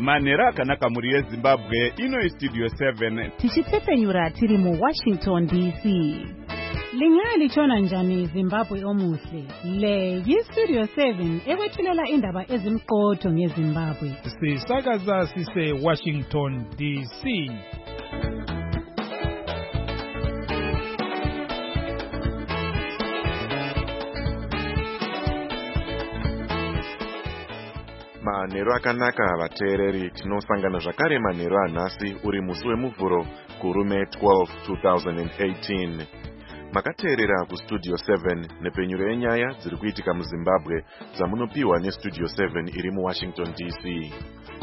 manhero akanaka mhuri yezimbabwe. Ino Studio 7 tichitsepenyura tiri muWashington DC. Lingaya lichona njani Zimbabwe omuhle? Le yiStudio 7 ekwethulela indaba ezimqotho ngeZimbabwe. Sisakaza sise Washington DC. Manhero akanaka vateereri, tinosangana zvakare manhero anhasi uri musi wemuvhuro kurume 12 2018. Makateerera kuStudio 7 nepenyuro yenyaya dziri kuitika muZimbabwe dzamunopiwa neStudio 7 iri muWashington DC.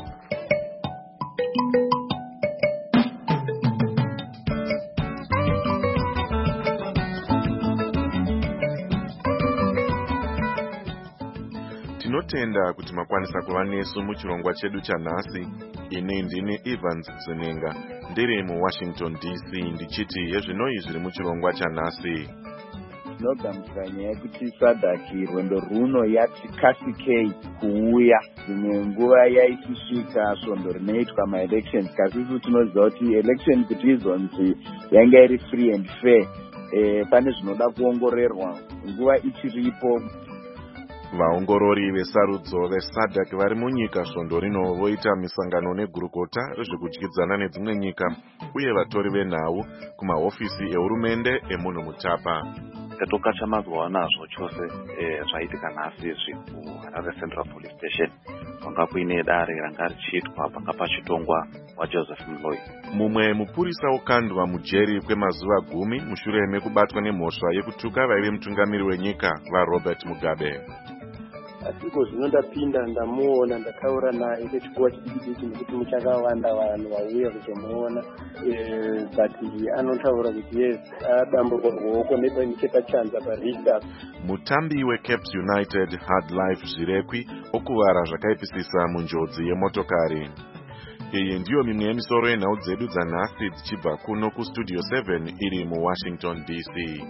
Tinotenda kuti makwanisa kuva nesu muchirongwa chedu chanhasi. Ini ndini Evans Zenenga ndiri muWashington DC ndichiti yezvinoi zviri muchirongwa chanhasi. Tinogamuchira nyaya yekuti SADC rwendo runo yati kasikei kuuya. Dzimwe nguva yaisisvika svondo rinoitwa maelections, kasisu tinoziva kuti election kuti izonzi yanga iri free and fair. Pane zvinoda kuongororwa nguva ichiripo. Vaongorori vesarudzo veSADC vari munyika svondo rino voita misangano negurukota rezvekudyidzana nedzimwe nyika uye vatori venhau kumahofisi ehurumende emunhu mutapa. Tatokacha mazuva anazvo chose zvaitika nhasi kuHarare Central Police Station panga kuine dare ranga richiitwa panga pachitongwa waJoseph Mloi. Mumwe mupurisa okandwa mujeri kwemazuva 10 mushure mekubatwa nemhosva yekutuka vaive mutungamiri wenyika vaRobert Mugabe. Asiko zvino ndapinda ndamuona ndataura naye ngechikuwa chidiki nekuti muchakawanda vanhu vauya kuzomuona but anotaura kuti yes adamburwa ruoko nechepachanza paRichter. Mutambi weCaps United Hard Life Zvirekwi okuvara zvakaipisisa munjodzi yemotokari. Iyi ndiyo mimwe yemisoro yenhau dzedu dzanhasi dzichibva kuno kuStudio 7 iri muWashington DC.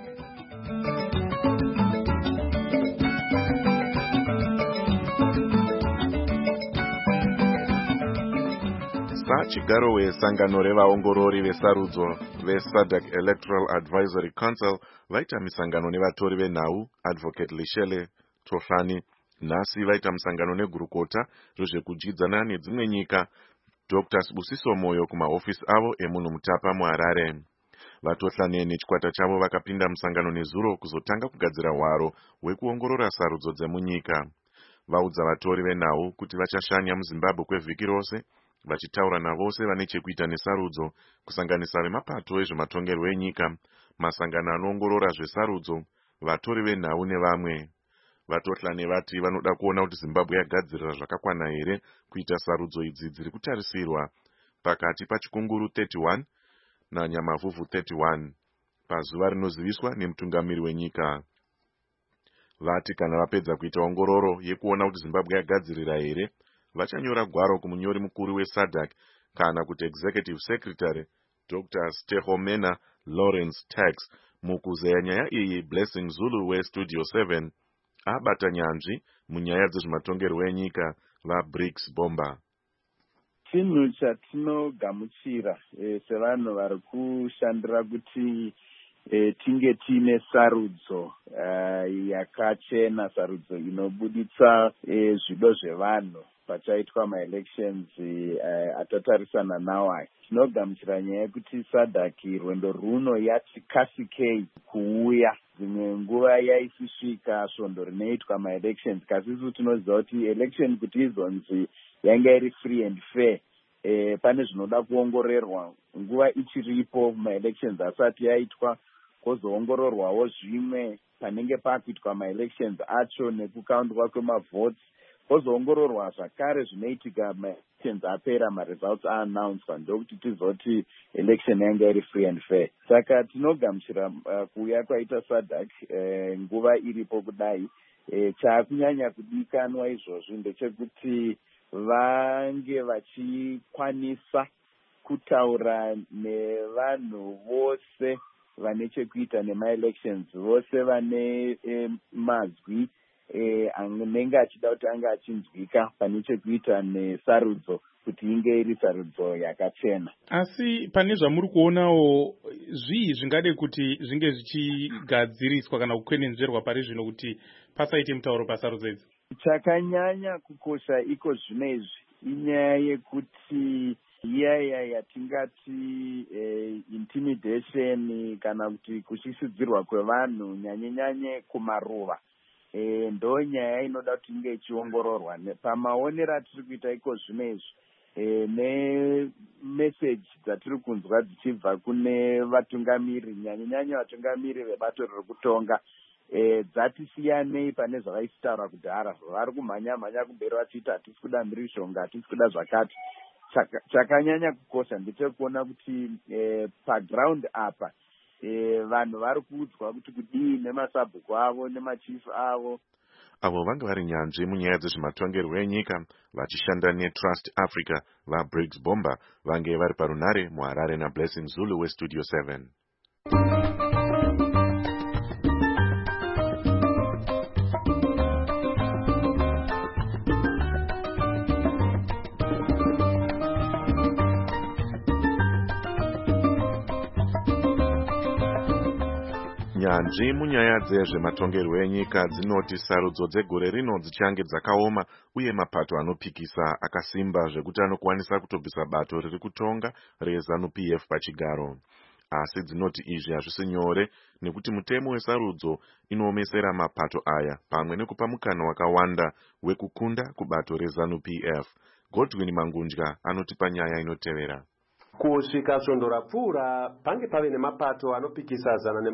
Chigaro wesangano revaongorori vesarudzo veSADC Electoral Advisory Council vaita misangano nevatori venhau Advocate Lishele Tofani. Nhasi vaita musangano negurukota rezvekudyidzana nedzimwe nyika Dr. Sibusiso Moyo kumahofisi avo emunhu mutapa muHarare. Vatohlane nechikwata chavo vakapinda musangano nezuro kuzotanga kugadzira hwaro hwekuongorora sarudzo dzemunyika. Vaudza vatori venhau kuti vachashanya muZimbabwe kwevhiki rose vachitaura navose vane chekuita nesarudzo kusanganisa vemapato ezvematongerwo enyika, masangano anoongorora zvesarudzo, vatori venhau nevamwe. Vatohlane vati vanoda kuona kuti Zimbabwe yagadzirira zvakakwana here kuita sarudzo idzi dziri kutarisirwa pakati paChikunguru 31 naNyamavhuvhu 31 pazuva rinoziviswa nemutungamiri wenyika. Vati kana vapedza kuita ongororo yekuona kuti Zimbabwe yagadzirira here, vachanyora gwaro kumunyori mukuru weSADC kana kuti Executive Secretary Dr. Stehomena Lawrence Tax. Mukuzeya nyaya iyi, Blessing Zulu weStudio 7 abata nyanzvi munyaya dzezvematongerwo enyika vaBriggs Bomba. Chinhu chatinogamuchira sevanhu vari kushandira kuti tinge tiine sarudzo yakachena, sarudzo inobuditsa zvido zvevanhu pachaitwa maelections atatarisana nawo aya. Tinogamuchira nyaya yekuti SADC rwendo runo yati kasikei kuuya. Dzimwe nguva yaisisvika svondo rinoitwa maelections, kasisu tinoziva kuti election kuti izonzi yanga iri free and fair. Pane zvinoda kuongororwa nguva ichiripo maelections asati yaitwa, kozoongororwawo zvimwe panenge pakuitwa maelections acho nekukauntwa kwemavotes, kozoongororwa zvakare zvinoitika maelections apera maresults aannounced, ndokuti tizoti election yanga iri free and fair. Saka tinogamuchira kuuya kwaita SADC nguva iripo kudai. Chakunyanya kudikanwa izvozvi ndechekuti vange vachikwanisa kutaura nevanhu vose vane chekuita nemaelections, vose vane mazwi anenge achida kuti anga achinzwika pane chekuita nesarudzo kuti inge iri sarudzo yakachena. Asi pane zvamuri kuonawo zvii zvingade kuti zvinge zvichigadziriswa kana kukwenenzverwa pari zvino kuti pasaite mutauro pasarudzo idzi? Chakanyanya kukosha iko zvinezvi inyaya yekuti iyaya yatingati intimidation kana kuti kushishedzirwa kwevanhu nyanye kumaruva, ndo nyaya inoda kuti inge ichiongororwa. Pamaonero atiri kuita iko zvinezvi nemeseji dzatiri kunzwa dzichibva kune vatungamiri nyanye vatungamiri vebato riri kutonga, dzatisiyanei pane zvavaisitaura kudhara. Vari kumhanya kumberi vachiita hatisi kuda mhirizhonga, hatisi kuda zvakati. Chakanyanya kukosha ndechekuona kuti paground apa vanhu vari kuudzwa kuti kudii nemasabhuku avo nemachifu avo. Avo vanga vari nyanzvi munyaya dzezvematongerwo enyika vachishanda neTrust Africa vaBriggs Bomba vange vari parunare muHarare naBlessing Zulu weStudio 7. Nyanzvi munyaya dzezvematongerwo enyika dzinoti sarudzo dzegore rino dzichange dzakaoma uye mapato anopikisa akasimba zvekuti anokwanisa kutobvisa bato riri kutonga reZANU-PF pachigaro. Asi dzinoti izvi hazvisi nyore nekuti mutemo wesarudzo inoomesera mapato aya pamwe nekupa mukana wakawanda wekukunda kubato reZANU-PF. Godwin Mangunja anotipa nyaya inotevera. Kusvika svondo rapfuura pange pave nemapato anopikisa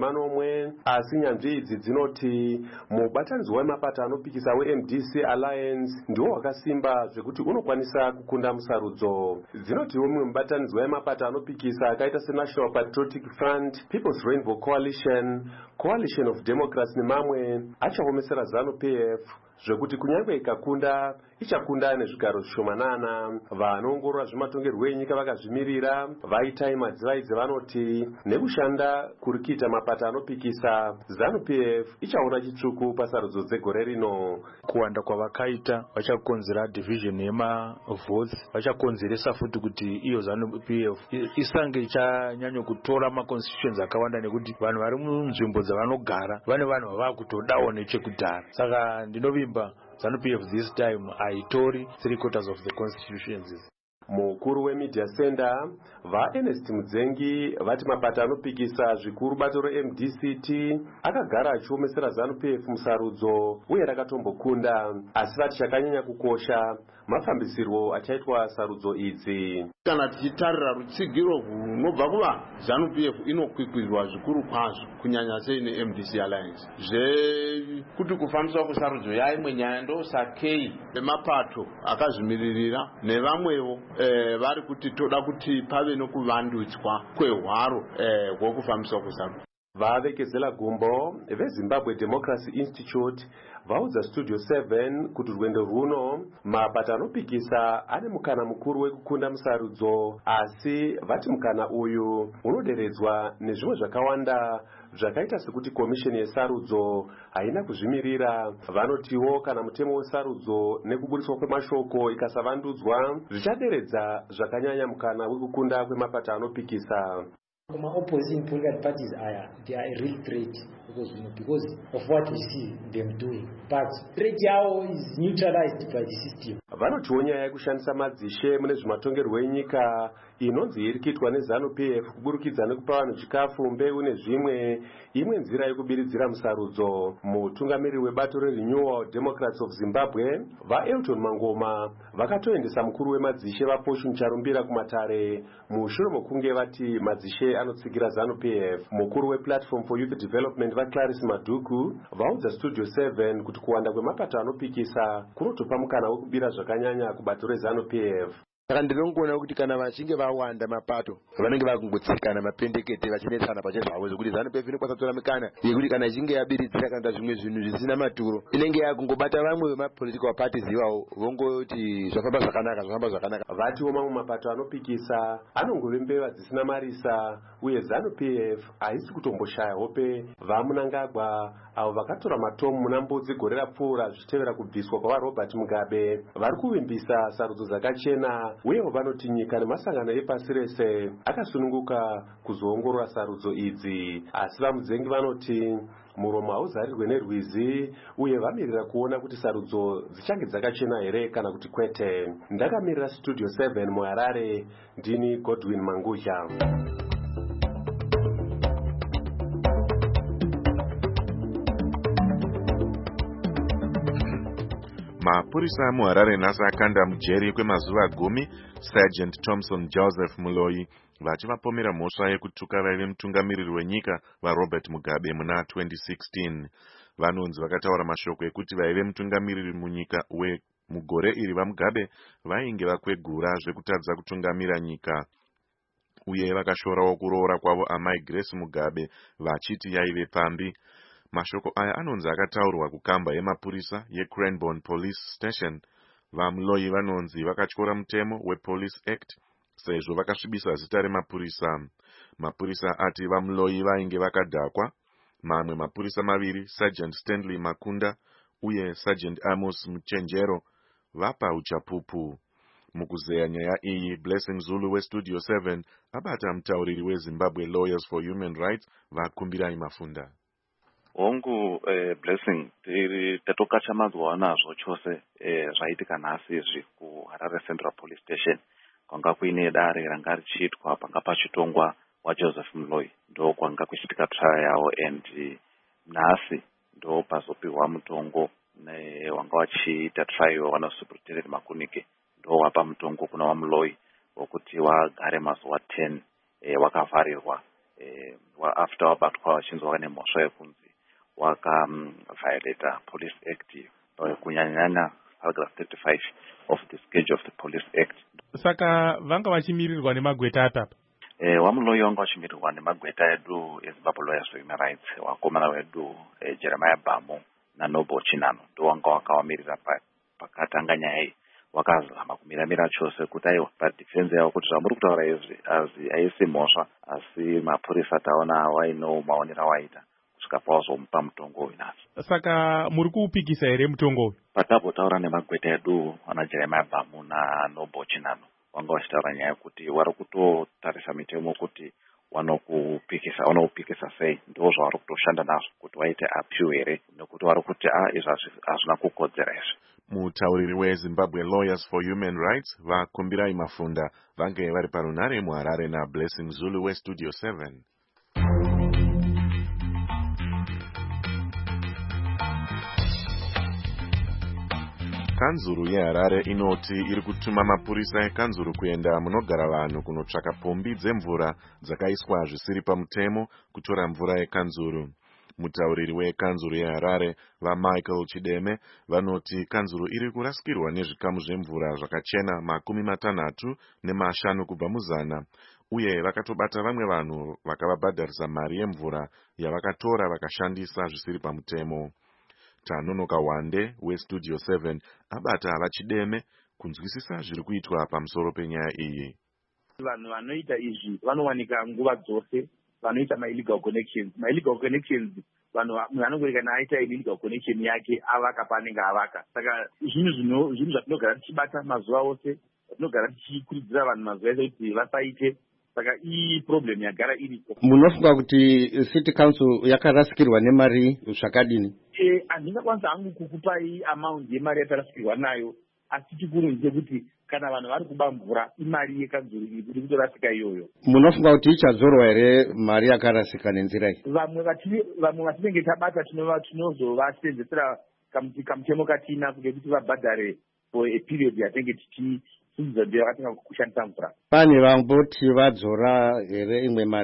100 asi nyanzvi idzi dzinoti mubatanidzwa wemapato anopikisa weMDC Alliance ndiwo wakasimba zvekuti unokwanisa kukunda musarudzo. Dzinotiwo mumwe mubatanidzwa wemapato anopikisa akaita seNational Patriotic Front, People's Rainbow Coalition, Coalition of Democrats nemamwe achaomesera ZANU-PF zvekuti kunyange ikakunda ichakunda nezvigaro zvishomanana. Vanoongorora zvematongerwo enyika vakazvimirira vaitai madzivai vanoti nekushanda kuri kuita mapato anopikisa ZANU-PF ichaona chitsvuku pasarudzo dzegore rino. Kuwanda kwavakaita vachakonzera division yemavotes, vachakonzeresa futi kuti iyo ZANU-PF isange ichanyanya kutora maconstitutions akawanda nekuti vanhu vari munzvimbo dzavanogara vane vanhu vava kutodawo nechekudhara. Saka ndinovimba ZANU-PF this time haitori 3/4 of the constitutions. Mukuru wemedia center vaErnest Mudzengi vati mapato anopikisa zvikuru bato reMDCT akagara achiomesera ZANU-PF musarudzo uye rakatombokunda, asi vati chakanyanya kukosha mafambisirwo achaitwa sarudzo idzi. Kana tichitarira rutsigiro runobva kuva ZANU-PF inokwikwidzwa zvikuru kwazvo kunyanya sei neMDC Alliance zvekuti kufambiswa kwesarudzo yaimwe nyaya ndosakei nemapato akazvimiririra nevamwewo vari kuti toda kuti pave nokuvandudzwa kwehwaro hwokufambiswa kwesarudzo. Vavekezela gumbo veZimbabwe Democracy Institute vaudza Studio 7 kuti rwendo runo mapato anopikisa ane mukana mukuru wekukunda musarudzo, asi vati mukana uyu unoderedzwa nezvimwe zvakawanda zvakaita sekuti komisheni yesarudzo haina kuzvimirira. Vanotiwo kana mutemo wesarudzo nekuburiswa kwemashoko ikasavandudzwa zvichaderedza zvakanyanya mukana wekukunda kwemapato anopikisa. Opposing political parties they are a real threat because of what we see them doing, but threat yao is neutralized by the system. Vanotiwo nyaya yekushandisa madzishe mune zvematongerwo enyika inonzi iri kuitwa neZANU-PF kuburikidza nekupa vanhu chikafu, mbeu nezvimwe, imwe nzira yekubiridzira musarudzo. Mutungamiri webato reRenewal Democrats of Zimbabwe vaElton Mangoma vakatoendesa mukuru wemadzishe vaPortion Charumbira kumatare mushure mokunge vati madzishe anotsigira ZANU-PF. Mukuru wePlatform for Youth Development vaClarice Maduku vaudza Studio 7 kuti kuwanda kwemapato anopikisa kunotopa mukana wekubira zvakanyanya kubato reZANU-PF. saka ndinongoona kuti kana vachinge vawanda mapato vanenge vakungotsikana mapendekete vachinetsana pachezvavo zvokuti ZANU-PF inokwanisa mikana yekuti kana ichinge yabiridzira kana zvimwe zvinhu zvisina maturo inenge yakungobata vamwe vemapolitical parties ivavo vongoti zvafamba zvakanaka. Vatiwo mamwe mapato anopikisa anongove mbeva dzisina marisa uye ZANU-PF haisi kutomboshaya hope vaMunangagwa avo vakatora matomu muna Mbudzi gore rapfuura zvichitevera kubviswa kwaRobert Mugabe vari kuvimbisa sarudzo dzakachena uye vanoti nyika nemasangano epasi rese akasununguka kuzoongorora sarudzo idzi, asi vamudzengi vanoti muromo hauzarirwe nerwizi uye vamirira kuona kuti sarudzo dzichange dzakachena here kana kuti kwete. Ndakamirira Studio 7 muHarare, ndini Godwin Manguzha. Mapurisa muHarare nhasi akanda mujeri kwemazuva 10 Sergeant Thompson Joseph Muloyi vachivapomera mhosva yekutuka vaive mutungamiriri wenyika vaRobert Mugabe muna 2016. Vanonzi vakataura mashoko ekuti vaive mutungamiriri munyika mugore iri vaMugabe vainge vakwegura zvekutadza kutungamira nyika uye vakashorawo kuroora kwavo amai Grace Mugabe vachiti yaive pambi. Mashoko aya anonzi akataurwa kukamba yemapurisa yeCranbourne Police Station. VaMuloyi vanonzi vakatyora mutemo wePolice Act sezvo vakasvibisa zita remapurisa. Mapurisa ati vaMuloyi vainge vakadhakwa. Mamwe mapurisa maviri, Sergeant Stanley Makunda uye Sergeant Amos Mchenjero, vapa uchapupu. Mukuzeya nyaya iyi, Blessing Zulu weStudio 7 abata mutauriri weZimbabwe Lawyers for Human Rights vakumbirai Mafunda. Hongu Blessing tatokacha mazuva anazvo chose zvaitika nhasi izvi kuHarare Central Police Station kwanga kuine dare ranga richiitwa panga pachitongwa waJoseph Muloyi, ndo kwanga kuchiitika trial yawo, and nhasi ndo pazopihwa mutongo wanga wachiita trial wanaSuperintendent Makunike, ndo wapa mutongo kuna vaMuloyi wokuti wagare mazuva 10 wakavharirwa after wabatwa vachinzi vane mhosva yekunzi waka-violate Police Act kunyanyanya paragraph 35 of the schedule of the Police Act. Saka vanga vachimirirwa nemagweta atapa? Wamuloyi wanga vachimirirwa nemagweta edu eZimbabwe Lawyers for Human Rights, wakomana wedu Jeremiah Bamo naNoble Chinano ndo wanga wakavamirira pakatanga nyaya iyi. Wakazama kumiramira chose kuti aiwa padefense yavo kuti zvamuri kutaura izvi haisi mhosva, asi mapurisa taona waino maonera waita kusvika pawazomupa mutongo uyu nhasi. Saka muri kuupikisa here mutongo uyu? Patambotaura nemagweta edu ana Jeremiah Bamo naNoble Chinano wanga vachitaura nyaya yekuti vari kutotarisa mitemo kuti wanoupikisa sei, ndo zvavari kutoshanda nazvo kuti waite appeal here, nekuti vari kuti izvi hazvina kukodzera izvi. Mutauriri weZimbabwe Lawyers for Human Rights vakumbirai Mafunda vange vari parunare muHarare naBlessing Zulu weStudio 7. Kanzuru yeHarare inoti iri kutuma mapurisa ekanzuru kuenda munogara vanhu kunotsvaka pombi dzemvura dzakaiswa zvisiri pamutemo kutora mvura yekanzuru. Mutauriri wekanzuru yeHarare vaMichael Chideme vanoti kanzuru iri kurasikirwa nezvikamu zvemvura zvakachena 50 kubva muzana, uye vakatobata vamwe vanhu vakavabhadharisa mari yemvura yavakatora vakashandisa zvisiri pamutemo. Tanonoka Wande weStudio 7 abata vaChideme kunzwisisa zviri kuitwa pamusoro penyaya iyi. Vanhu vanoita izvi vanowanika nguva dzose, vanoita illegal connections. Illegal connections vanhu vanongoreka naita illegal connection yake avaka panenge avaka. Saka zvinhu zvatinogara tichibata mazuva ose, tinogara tichikurudzira vanhu mazuva ese kuti vasaite. Saka iyi problem yagara iripo. Munofunga kuti City Council yakarasikirwa nemari zvakadini? Handingakwanisa hangu kukupai amount yemari yakarasikirwa nayo, asi chikuru ndechekuti kana vanhu vari kuba mvura imari yekanzuru iri kuti kutorasika iyoyo. Munofunga kuti ichadzorwa here mari yakarasika nenzira iyi? Vamwe vatinenge tabata tinozovasenzesera kamutemo katinako kekuti vabhadhare for a period yatinenge tichisidzwa vakatanga kushandisa mvura. Pane vamboti vadzora here imwe mari?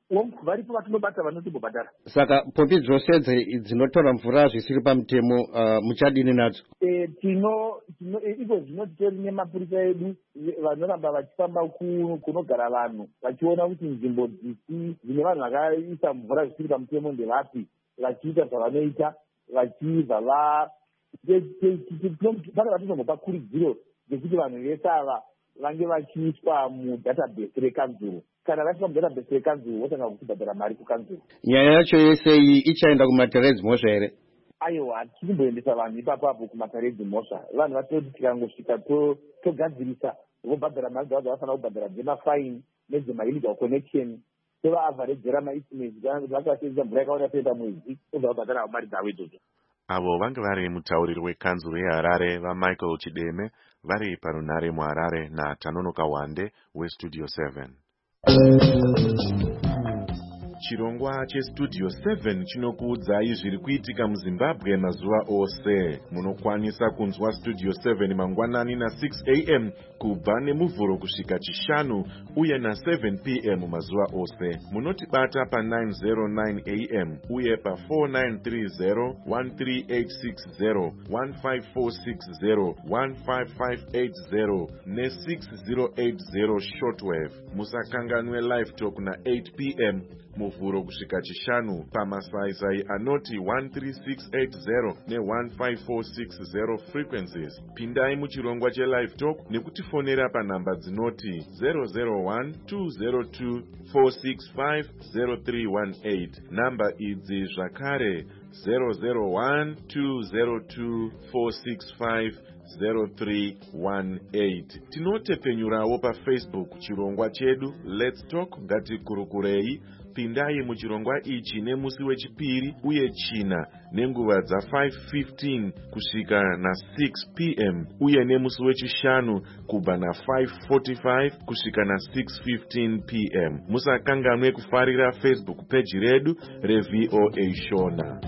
varipo vatinobata vanotimbobhadhara. Saka pombi dzose dzinotora mvura zvisiri pamutemo muchadini nadzo? Iko zvino titori nemapurisa edu vanoramba vachifamba kunogara vanhu vachiona kuti nzvimbo dzine vanhu vakaisa mvura zvisiri pamutemo ndevapi, vachiita zvavanoita vachibva pane vatinongopa kuridziro dzekuti vanhu vese ava vange vachiiswa mudatabase rekanzuro. Kana vaiswa mudatabase rekanzuro votanga kuchibhadhara mari kukanzuro. Nyaya yacho yese iyi ichaenda kumaterezi mhosva here? Aiwa, tichimboendesa vanhu ipapapo kumaterezi mhosva. Vanhu vatoti tikangosvika togadzirisa vobhadhara mari dzavo dzavafanira kubhadhara dzemafaini nedzemaillegal connection, tovaavharedzera maestimates vakasenzesa mvura yakawanda sei pamwedzi, obva vabhadhara mari dzavo idzodzo. Avo vange vari mutauriri wekanzuro yeHarare vaMichael Chideme vari parunhare muHarare naTanonoka Wande weStudio 7. Chirongwa cheStudio 7 chinokuudzai zviri kuitika muZimbabwe mazuva ose. Munokwanisa kunzwa Studio 7 mangwanani na6 am kubva nemuvhuro kusvika chishanu uye na7 pm mazuva ose. Munotibata pa909 am uye pa4930 13860 15460 15580 ne6080 shortwave. Musakanganwe live talk na8 pm muvhuro kusvika chishanu pamasaisai anoti 13680 ne15460 frequencies. Pindai muchirongwa chelive talk nekutifonera panhamba dzinoti 001-202-465-0318. Namba idzi zvakare 001-202-465-0318. Tinotepenyurawo paFacebook chirongwa chedu Let's Talk Ngatikurukurei. Pindai muchirongwa ichi nemusi wechipiri uye china nenguva dza5:15 kusvika na6 pm uye nemusi wechishanu kubva na5:45 kusvika na6:15 pm. Musakanganwe kufarira Facebook page redu reVOA Shona.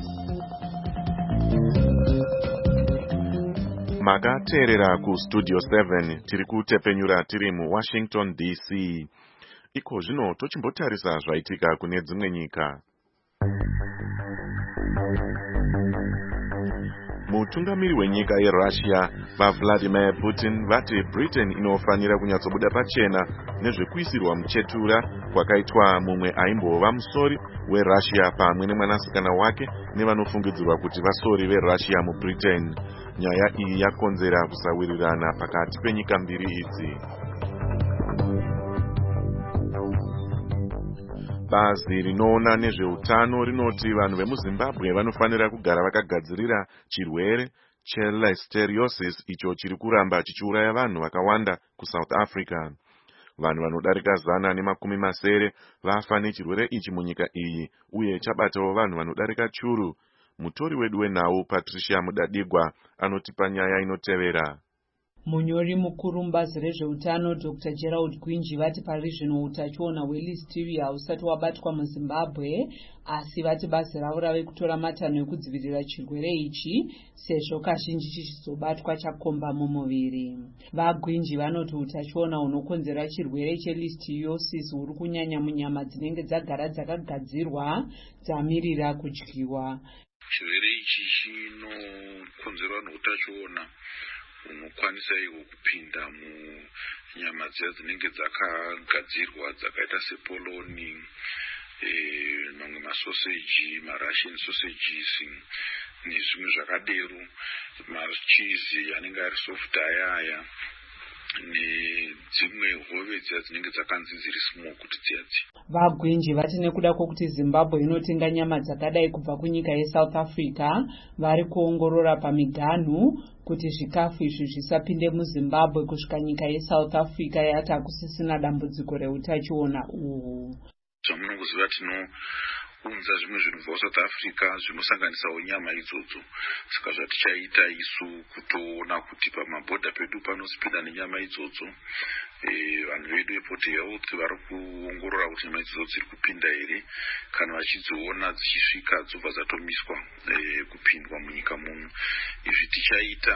Makateerera kuStudio 7 tiri kutepenyura tiri muWashington DC. Iko zvino tochimbotarisa zvaitika kune dzimwe nyika. Mutungamiri wenyika yeRussia vaVladimir Putin vati Britain inofanira kunyatsobuda pachena nezvekuisirwa muchetura kwakaitwa mumwe aimbova musori weRussia pamwe nemwanasikana wake nevanofungidzirwa kuti vasori veRussia muBritain. Nyaya iyi yakonzera kusawirirana pakati penyika mbiri idzi. Bazi rinoona nezveutano rinoti vanhu vemuZimbabwe vanofanira kugara vakagadzirira chirwere chelisteriosis icho chiri kuramba chichiuraya vanhu vakawanda kuSouth Africa. Vanhu vanodarika 190 vafa nechirwere ichi munyika iyi uye chabatawo vanhu vanodarika churu. Mutori wedu wenhau Patricia Mudadigwa anotipa nyaya inotevera. Munyori mukuru mubazi rezveutano Dr. Gerald Gwinji vati pari zvino utachiona hwelisteria hausati wabatwa muZimbabwe, asi vati bazi ravo rave kutora matanho ekudzivirira chirwere ichi sezvo kazhinji chichizobatwa chakomba mumuviri. VaGwinji vanoti utachiona hunokonzera chirwere chelisteriosis huri kunyanya munyama dzinenge dzagara dzakagadzirwa dzamirira kudyiwa. Chirwere ichi chinokonzerwa neutachiona unokwanisa iwo kupinda munyama dziya dzinenge dzakagadzirwa dzakaita sepoloni, mamwe masoseji, marussian sausages nezvimwe zvakadero, machizi anenge ari soft ayaya nedzimwe hove dziya dzinenge dzakanzi dziri small kuti dziyadzi. VaGwinji vati nekuda kwokuti Zimbabwe inotenga nyama dzakadai kubva kunyika yeSouth Africa, vari kuongorora pamiganhu kuti zvikafu izvi zvisapinde muZimbabwe kusvika nyika yeSouth Africa yati hakusisina dambudziko reutachiona uhu. Zvamunongoziva tinounza zvimwe zvinhu kubva kuSouth Africa zvinosanganisawo nyama idzodzo. Saka zvatichaita isu kutoona kuti pamabhodha pedu panosipinda nenyama idzodzo vanhu vedu eport health vari kuongorora kuti nyama idzodzo dziri kupinda here, kana vachidziona dzichisvika dzobva dzatomiswa kupindwa munyika muno. Izvi tichaita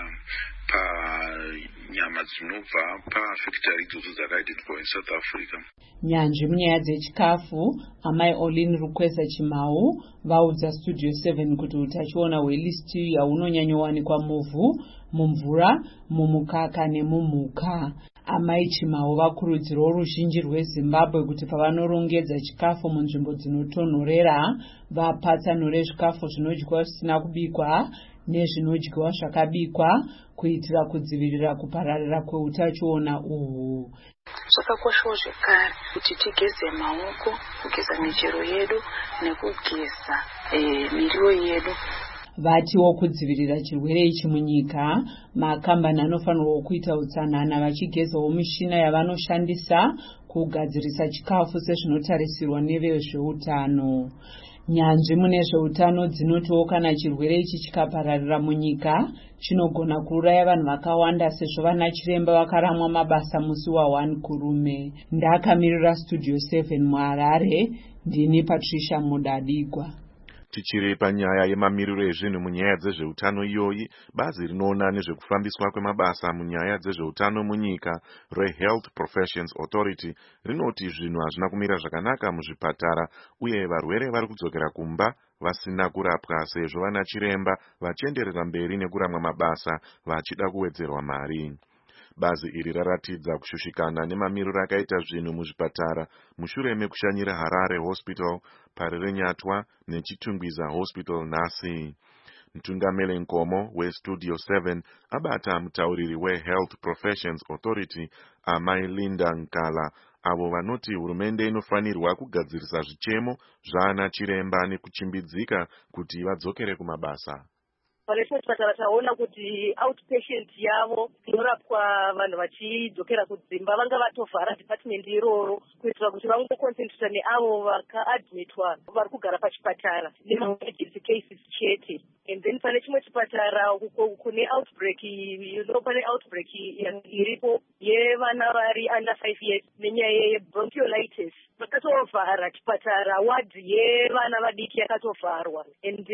panyama dzinobva pafactory idzodzo dzakaidentifiwa in South Africa. Nyanzvi munyaya dzechikafu, amai Olin Rukwesa Chimau vaudza Studio 7 kuti utachiona hweListeria hunonyanyowanikwa muvhu, mumvura, mumukaka nemumhuka. Amai Chimau vakurudzirawo ruzhinji rweZimbabwe kuti pavanorongedza chikafu munzvimbo dzinotonhorera vapatsanure zvikafu zvinodyiwa zvisina kubikwa nezvinodyiwa zvakabikwa kuitira kudzivirira kupararira kweutachiona uhu. Zvakakoshawo zvekare kuti tigeze maoko, kugeza michero yedu nekugeza miriwo yedu. Vatiwo kudzivirira chirwere ichi munyika, makambani anofanirwa kuita utsanana vachigezawo mishina yavanoshandisa kugadzirisa chikafu sezvinotarisirwa nevezveutano. Nyanzvi mune zveutano dzinotiwo kana chirwere ichi chikapararira munyika chinogona kuuraya vanhu vakawanda, sezvo vana chiremba vakaramwa mabasa musi wa1 kurume. Ndakamirira Studio 7 muHarare, ndini Patricia Mudadigwa. Tichiri panyaya yemamiriro ezvinhu munyaya dzezveutano iyoyi, bazi rinoona nezvekufambiswa kwemabasa munyaya dzezveutano munyika reHealth Professions Authority rinoti zvinhu hazvina kumira zvakanaka muzvipatara uye varwere vari kudzokera kumba vasina kurapwa sezvo vana chiremba vachienderera mberi nekuramwa mabasa vachida kuwedzerwa mari. Bazi iri raratidza kushushikana nemamiriro akaita zvinhu muzvipatara mushure mekushanyira Harare Hospital, Parirenyatwa neChitungwiza Hospital nhasi. Mtungameli Nkomo weStudio 7 abata mutauriri weHealth Professions Authority amai Linda Nkala avo vanoti hurumende inofanirwa kugadzirisa zvichemo zvana chiremba nekuchimbidzika kuti vadzokere kumabasa. Pane chipatara taona kuti outpatient yavo inorapwa vanhu vachidzokera kudzimba vanga vatovhara department iroro kuitira kuti vangoconcentrata neavo vakaadmitwa vari kugara pachipatara nemaemergency cases chete. And then pane chimwe chipatara kune outbreak, pane outbreak iripo yevana vari under 5 years nenyaya yebronchiolitis. Vakatovhara chipatara, wadhi yevana vadiki yakatovharwa. And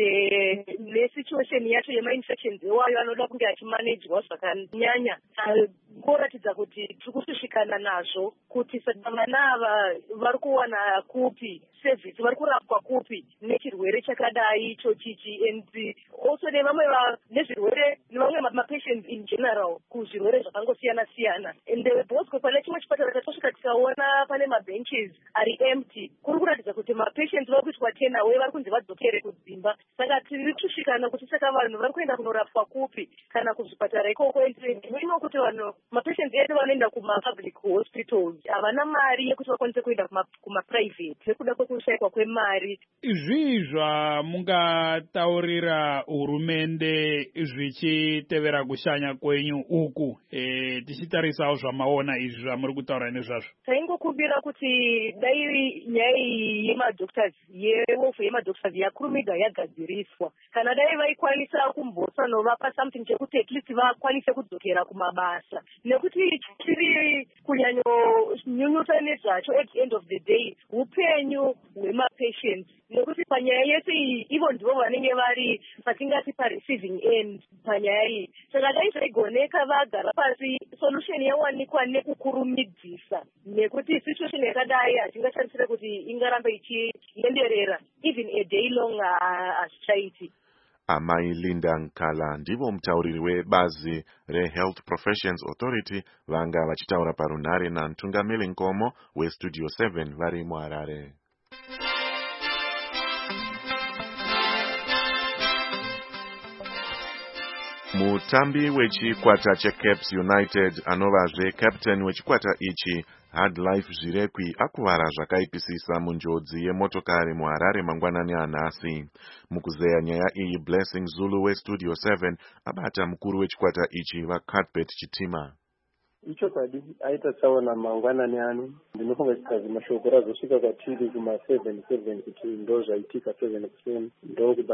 nesituation yacho yemainfections ewayo anoda kunge achimanejwa zvakanyanya. Kuratidza kuti tiri kushushikana nazvo kuti saka vana ava vari kuwana kupi service, vari kurapwa kupi nechirwere chakadai chochichi, and also nevamwe nezvirwere nevamwe mapatients in general kuzvirwere zvakangosiyana siyana. And bosco pane chimwe chipatara tatosvika tikaona pane mabenches ari empty, kuri kuratidza kuti mapatients vari kuitwa 10 away vari kunzi vadzokere kudzimba. Saka tiri kushushikana kuti saka vanhu vari kuenda kunorapwa kupi kana kuzvipatara ikoko. Ndinoona kuti vanhu mapatients edu vanoenda kumapublic hospitals havana mari yekuti vakwanise kuenda kumaprivate nekuda kwekushayikwa kwemari. Izvi zvamungataurira hurumende zvichitevera kushanya kwenyu uku, tichitarisawo zvamaona izvi zvamuri kutaura nezvazvo? Taingokumbira kuti dai nyaya yemadoctors yewofu yemadoctors yakurumidza yagadziriswa, kana dai vaikwanisa kumbosanovapa something chekuti at least vakwanise kudzokera kumabasa, nekuti chiri kunyanyonyunyuta nezvacho at the end of the day upenyu hwemapatients, nekuti panyaya yese iyi ivo ndivo vanenge vari patingati pareceiving end panyaya iyi. Saka dai zvaigoneka vagara pasi solution yawanikwa nekukurumidzisa, nekuti situation yakadai hatingashandisire kuti ingaramba ichienderera even a day long hazvichaiti. Amai Linda Nkala ndivo mutauriri webazi reHealth Professions Authority vanga vachitaura parunhare naMtungameli Nkomo weStudio 7 vari muHarare. Mutambi wechikwata cheCaps United anovazve captain wechikwata ichi Hardlife Zvirekwi akuvara zvakaipisisa munjodzi yemotokari muHarare mangwanani anhasi. Mukuzeya nyaya iyi Blessing Zulu weStudio 7 abata mukuru wechikwata ichi vaCarpet Chitima. Ichokwadi aita tsaona mangwanani ano, ndinofunga chikazi mashoko razosvika kwatiri kuma 7 kuti ndo zvaitika 7 ndo kubva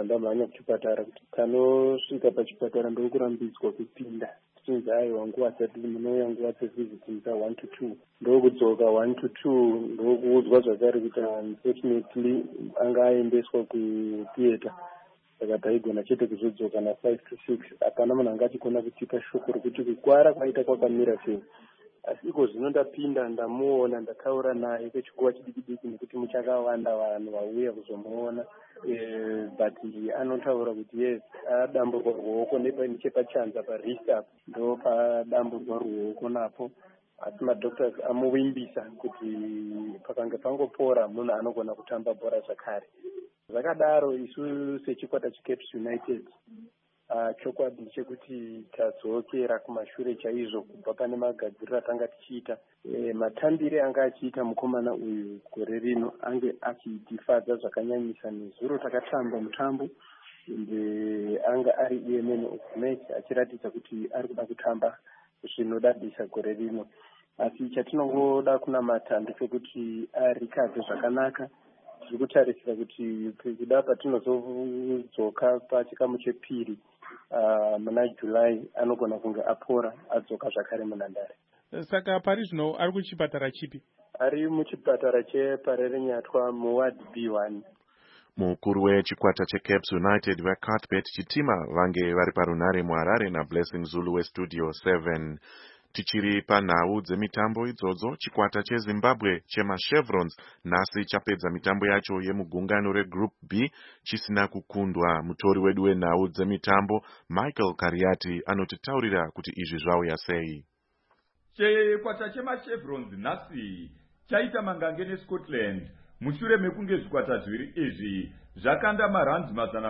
ndamhanya kuchipatara kuti kanosvika pachipatara ndokurambidzwa kupinda tichinzi aiwa nguva dzati munouya nguva dzevhiziti 1 to 2 ndokudzoka 1 to 2 ndokuudzwa zvakare kuti unfortunately anga aendeswa kutheatre saka taigona chete kuzodzoka na 5 to 6 hapana munhu angachikona kutipa shoko rokuti kukwara kwaita kwakamira sei. Asi iko zvino ndapinda ndamuona ndataura naye kwechikuva chidiki nekuti muchakawanda vanhu vauya kuzomuona but anotaura kuti yes adamburwa ruoko nechepachanza parist up ndo padamburwa ruoko napo asi madoctors amuvimbisa kuti pakange pangopora munhu anogona kutamba bhora zvakare. Zvakadaro isu sechikwata cheCaps United chokwadi chekuti tadzokera kumashure chaizvo kubva pane magadziriro atanga tichiita. Matambire anga achiita mukomana uyu gore rino ange achitifadza zvakanyanyisa. Nezuro takatamba mutambo ende anga ari iye man of the match achiratidza kuti ari kuda kutamba zvinodadisa gore rino. Asi chatinongoda kunamata ndechekuti arikadze zvakanaka. Tiri kutarisira kuti kuda patinozodzoka pachikamu chepiri muna July anogona kunge apora adzoka zvakare munhandare. Saka pari zvino ari kuchipatara chipi? Ari muchipatara cheParere Nyatwa muward B1. Mukuru wechikwata cheCaps United veCartbet Chitima vange vari parunhare muHarare naBlessing Zulu weStudio 7. Tichiri panhau dzemitambo idzodzo, chikwata cheZimbabwe chemaChevrons nhasi chapedza mitambo yacho yemugungano reGroup B chisina kukundwa. Mutori wedu wenhau dzemitambo Michael Kariati anotitaurira kuti izvi zvauya sei. Chikwata chemaChevrons nhasi chaita mangange neScotland mushure mekunge zvikwata zviviri izvi zvakanda maranzi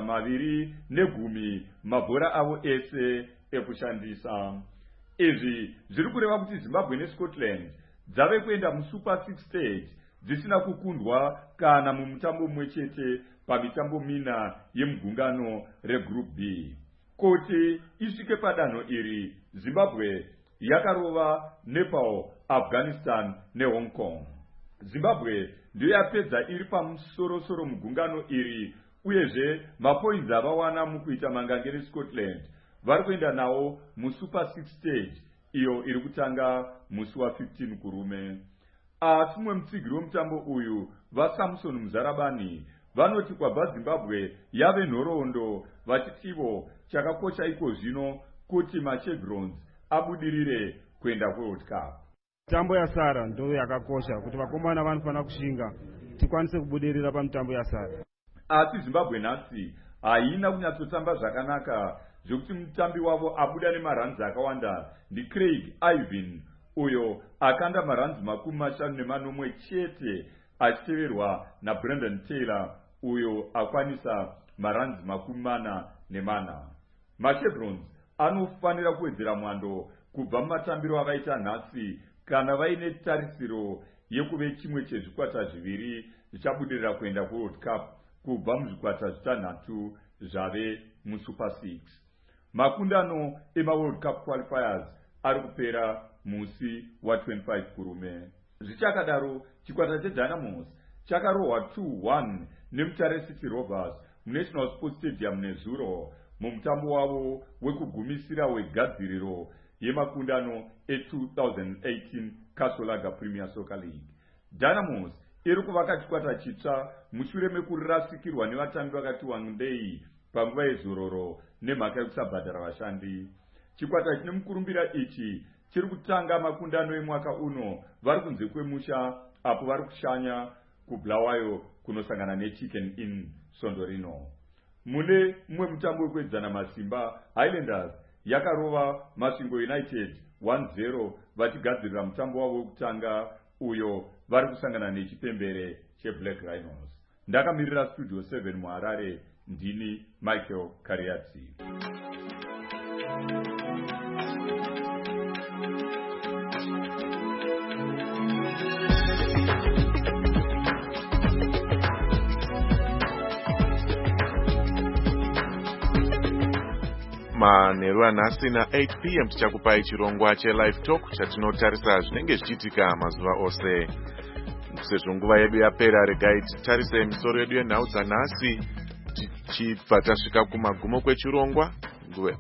210 mabhora avo ese ekushandisa. Izvi zviri kureva kuti Zimbabwe neScotland dzave kuenda muSuper 6 stage dzisina kukundwa kana mumutambo mumwe chete pamitambo 4 yemugungano reGroup B. Kuti isvike padanho iri, Zimbabwe yakarova Nepal, Afghanistan neHong Kong. Zimbabwe ndiyo yapedza iri pamusoro-soro mugungano iri uyezve mapoints avawana mukuita mangange neScotland vari kuenda nawo muSuper 6 stage iyo iri kutanga musi wa15 kurume. Asi mumwe mutsigiri wemutambo uyu vaSamson Muzarabani vanoti kwabva Zimbabwe yave nhoroondo vachiti ivo chakakosha iko zvino kuti maChevrons abudirire kuenda kuWorld Cup. Mitambo yasara ndo yakakosha kuti vakomana vanofanira kushinga tikwanise kubudirira pamitambo yasara. Asi Zimbabwe nhasi haina kunyatsotamba zvakanaka zvekuti mutambi wavo abuda nemaranzi akawanda ndiCraig Ivan uyo akanda maranzi 51 chete achiteverwa naBrendan Taylor uyo akwanisa maranzi 44. maChevrons anofanira kuwedzera mwando kubva mumatambiro avaita nhasi kana vaine tarisiro yekuve chimwe chezvikwata zviviri zvichabudirira kuenda kuWorld Cup kubva muzvikwata zvitanhatu zvave muSuper 6. Makundano emaWorld Cup qualifiers ari kupera musi wa25 kurume. Zvichakadaro, chikwata cheDynamos chakarohwa 2-1 neMutare City Rovers muNational Sports Stadium nezuro mumutambo wavo wekugumisira wegadziriro yemakundano e2018 Kasolaga Premier Soccer League. Dynamos iri kuvaka chikwata chitsva mushure mekurasikirwa nevatambi vakati wandei panguva yezororo nemhaka yekusabhadhara vashandi. Chikwata chine mukurumbira ichi chiri kutanga makundano emwaka uno vari kunze kwemusha apo vari kushanya kuBulawayo kunosangana neChicken Inn Sondorino. Mune mumwe mutambo wekuedzana masimba, Highlanders yakarova Masvingo United 1-0 vachigadzirira mutambo wavo wekutanga uyo vari kusangana nechipembere cheBlack Rhinos. Ndakamirira Studio 7 muHarare, ndini Michael Kariati. manheru anhasi na8 p.m. tichakupai chirongwa chelive talk chatinotarisa zvinenge zvichiitika mazuva ose. Sezvo nguva yedu yapera, regai titarise misoro yedu yenhau dzanhasi tichibva tasvika kumagumo kwechirongwa. Nguve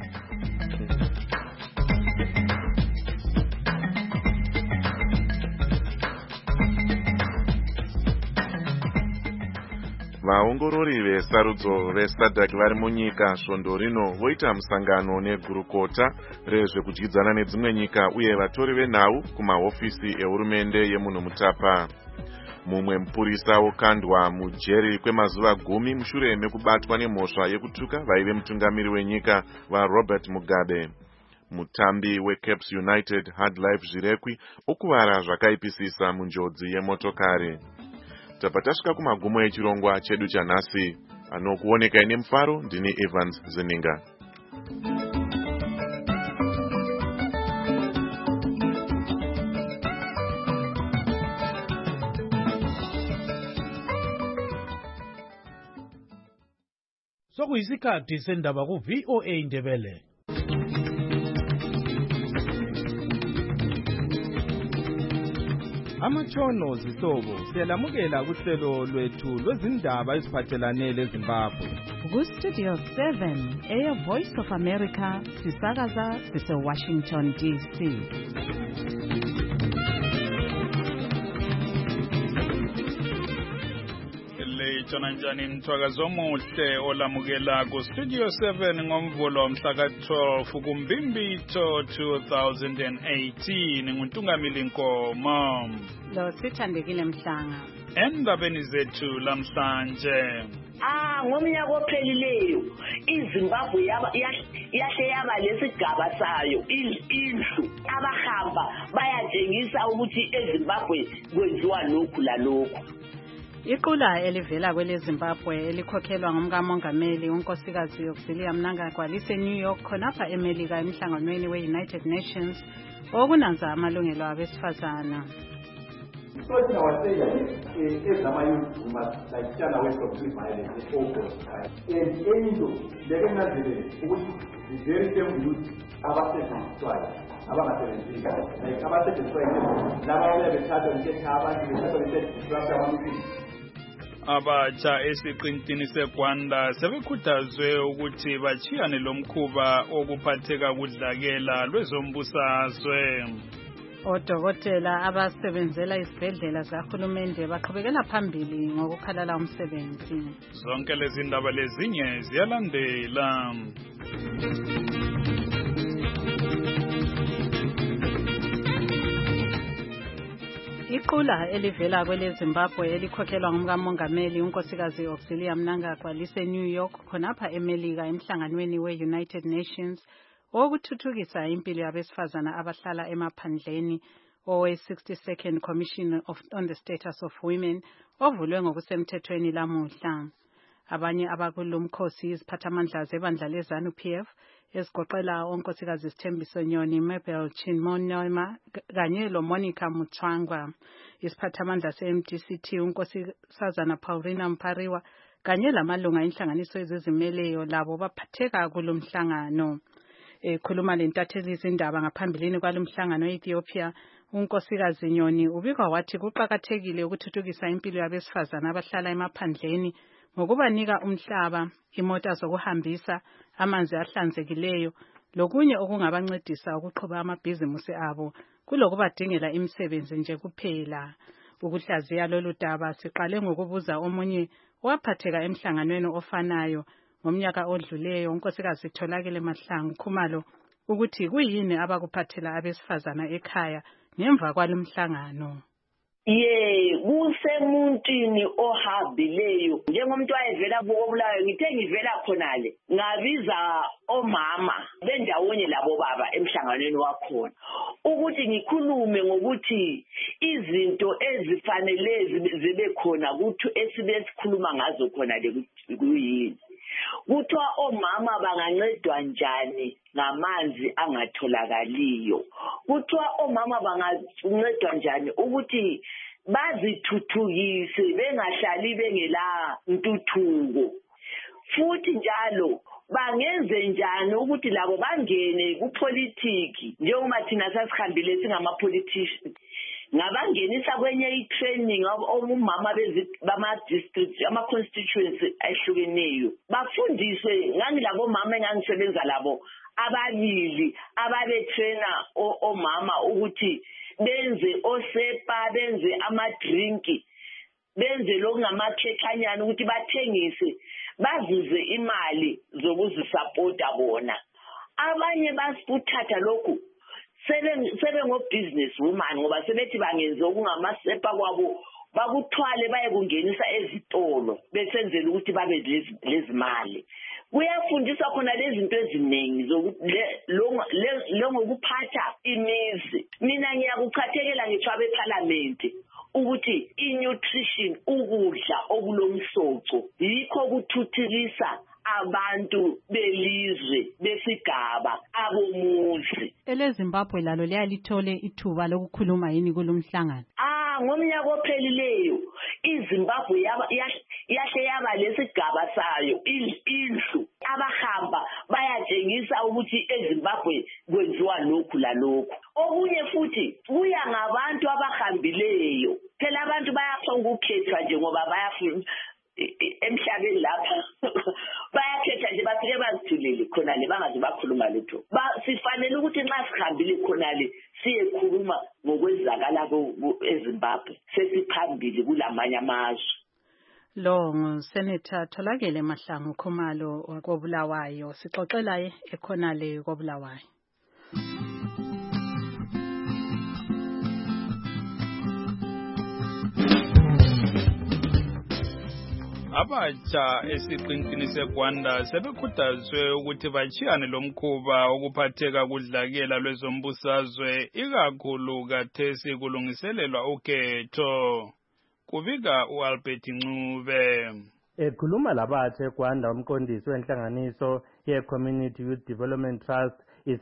vaongorori vesarudzo veSADC vari munyika svondo rino voita musangano negurukota rezvekudyidzana nedzimwe nyika uye vatori venhau kumahofisi ehurumende yemunhu mutapa. Mumwe mupurisa wakandwa mujeri kwemazuva 10 mushure mekubatwa nemhosva yekutuka vaive mutungamiri wenyika vaRobert Mugabe. Mutambi weCaps United Hardlife Zvirekwi okuvara zvakaipisisa munjodzi yemotokari. Tabva tasvika kumagumo echirongwa chedu chanhasi. Anokuoneka ine mufaro ndini Evans Zeninga. Sokuyisikhathi sendaba ku-VOA Indebele. Amatshono zihlobo siyalamukela kuhlelo lwethu lwezindaba eziphathelane leZimbabwe. Ku-Studio 7 Air Voice of America sisakaza sise-Washington DC. Lejona njani mthwakazi omuhle olamukela ku-Studio 7 ngomvulo mhla ka-12 kuMbimbitho 2018 nguNtungamili Nkomo. Lo sithandekile Mhlanga. Endabeni zethu lamhlanje. Ngomnyaka ophelileyo iZimbabwe yahle yaba lesigaba sayo indlu abahamba bayatshengisa ukuthi eZimbabwe kwenziwa lokhu lalokhu. Iqula elivela kweleZimbabwe elikhokhelwa ngumkamongameli unkosikazi Auxilia Mnangagwa lise-New York khonapha eMelika emhlanganweni we-United Nations okunanza amalungelo abesifazana. First, I was saying that as we must like turn away from free violence and all those kinds. And they the very same youth abasetshenziswayo abangasebenzisi like abasetshenziswayo laba bebethatha besetshenziswa abantu. Abatsha esiqintini seGwanda sebekhuthazwe ukuthi bachiyane lomkhuba okuphatheka kudlakela lwezombusazwe. Odokotela abasebenzela izibhedlela zikahulumende baqhubekela phambili ngokukhalala umsebenzi. Zonke lezi ndaba lezinye ziyalandela. Iqula elivela kweleZimbabwe elikhokhelwa ngumkamongameli unkosikazi Auxilia Mnangagwa lise-New York khonapha eMelika emhlanganweni we-United Nations okuthuthukisa impilo yabesifazana abahlala emaphandleni owe-62nd Commission on the Status of Women ovulwe ngokusemthethweni lamuhla. Abanye abakulumkhosi iziphathamandla zebandla leZANU-PF ezigoqela onkosikazi Sithembiso Nyoni, Mabel Chimonema kanye loMonica Mutsvangwa. Isiphathamandla se-MDCT unkosazana Paulina Mpariwa kanye lamalunga enhlanganiso ezizimeleyo labo baphatheka kulomhlangano. Khuluma lentatheli izindaba ngaphambilini kwalomhlangano eEthiopia, unkosikazi Nyoni ubikwa wathi kuqhakathekile ukuthuthukisa impilo yabesifazana abahlala emaphandleni ngokubanika umhlaba, imota zokuhambisa, amanzi ahlanzekileyo, lokunye okungabancedisa ukuqhuba amabhizimusi abo kulokubadingela imisebenzi nje kuphela. Ukuhlaziya lolu daba siqale ngokubuza omunye owaphatheka emhlanganweni ofanayo ngomnyaka odluleyo unkosikazi Tholakele Mahlangu Khumalo ukuthi kuyini abakuphathela abesifazana ekhaya ngemva kwalomhlangano. Kusemuntini ohambileyo njengomuntu wayevela kubulayo ngithe ngivela khonale ngabiza omama bendawonye labo baba emhlanganweni wakhona ukuthi ngikhulume ngokuthi izinto ezifanele zibe khona ukuthi esikhuluma ngazo khona le kuyini. Kuthiwa omama bangancedwa njani ngamanzi angatholakaliyo. Kuthiwa omama bangancedwa njani ukuthi bazithuthukise bengahlali bengela ntuthuko. Futhi njalo bangenze njani ukuthi labo bangene kupolitiki njengoba thina sasihambile singama politicians ngabangenisa kwenye i-training omumama bama-district ama-constituency ahlukeneyo bafundiswe ngangilabo mama engangisebenza labo ababili ababetraina omama ukuthi benze osepa benze amadrinki benze lokungamakhethanyana ukuthi bathengise bazuze imali zokuzisapota bona abanye basifuthatha lokhu sebe ngo-business woman ngoba sebethi bangenze okungamasepa kwabo bakuthwale baye kungenisa ezitolo besenzela ukuthi babe lezi mali kuyafundiswa khona lezi zinto eziningi ngokuphatha imizi mina ngiyakuchathekela ngithiwa beParliament ukuthi i-nutrition ukudla okulomsoco yikho kuthuthukisa abantu belizwe besigaba abomuzi eleZimbabwe lalo liyalithole ithuba lokukhuluma yini kulomhlangano ngomnyaka ophelileyo iZimbabwe yahle yaba lesigaba sayo indlu abahamba bayatshengisa ukuthi eZimbabwe kwenziwa lokhu lalokhu okunye futhi kuya ngabantu abahambileyo phela abantu bayafuna ukukhethwa nje ngoba bayafuna emhlabeni lapha bayakhetha nje bafike bazithulele khona le bangaze bakhuluma lutho sifanele ukuthi nxa sihambile khona le siyekhuluma ngokwezakala eZimbabwe sesiphambili kulamanye amazwe lo nguSenator Tholakele Mahlangu Khumalo wakobulawayo sixoxela ekhona le kobulawayo abatsha esiqintini seGwanda sebekhuthazwe ukuthi bachiyane lomkhuba okuphatheka kudlakela lwezombusazwe ikakhulu kathesi kulungiselelwa ukhetho kubika uAlbert Ncube ekhuluma labatsha eGwanda umqondisi wenhlanganiso ye-Community Youth Development Trust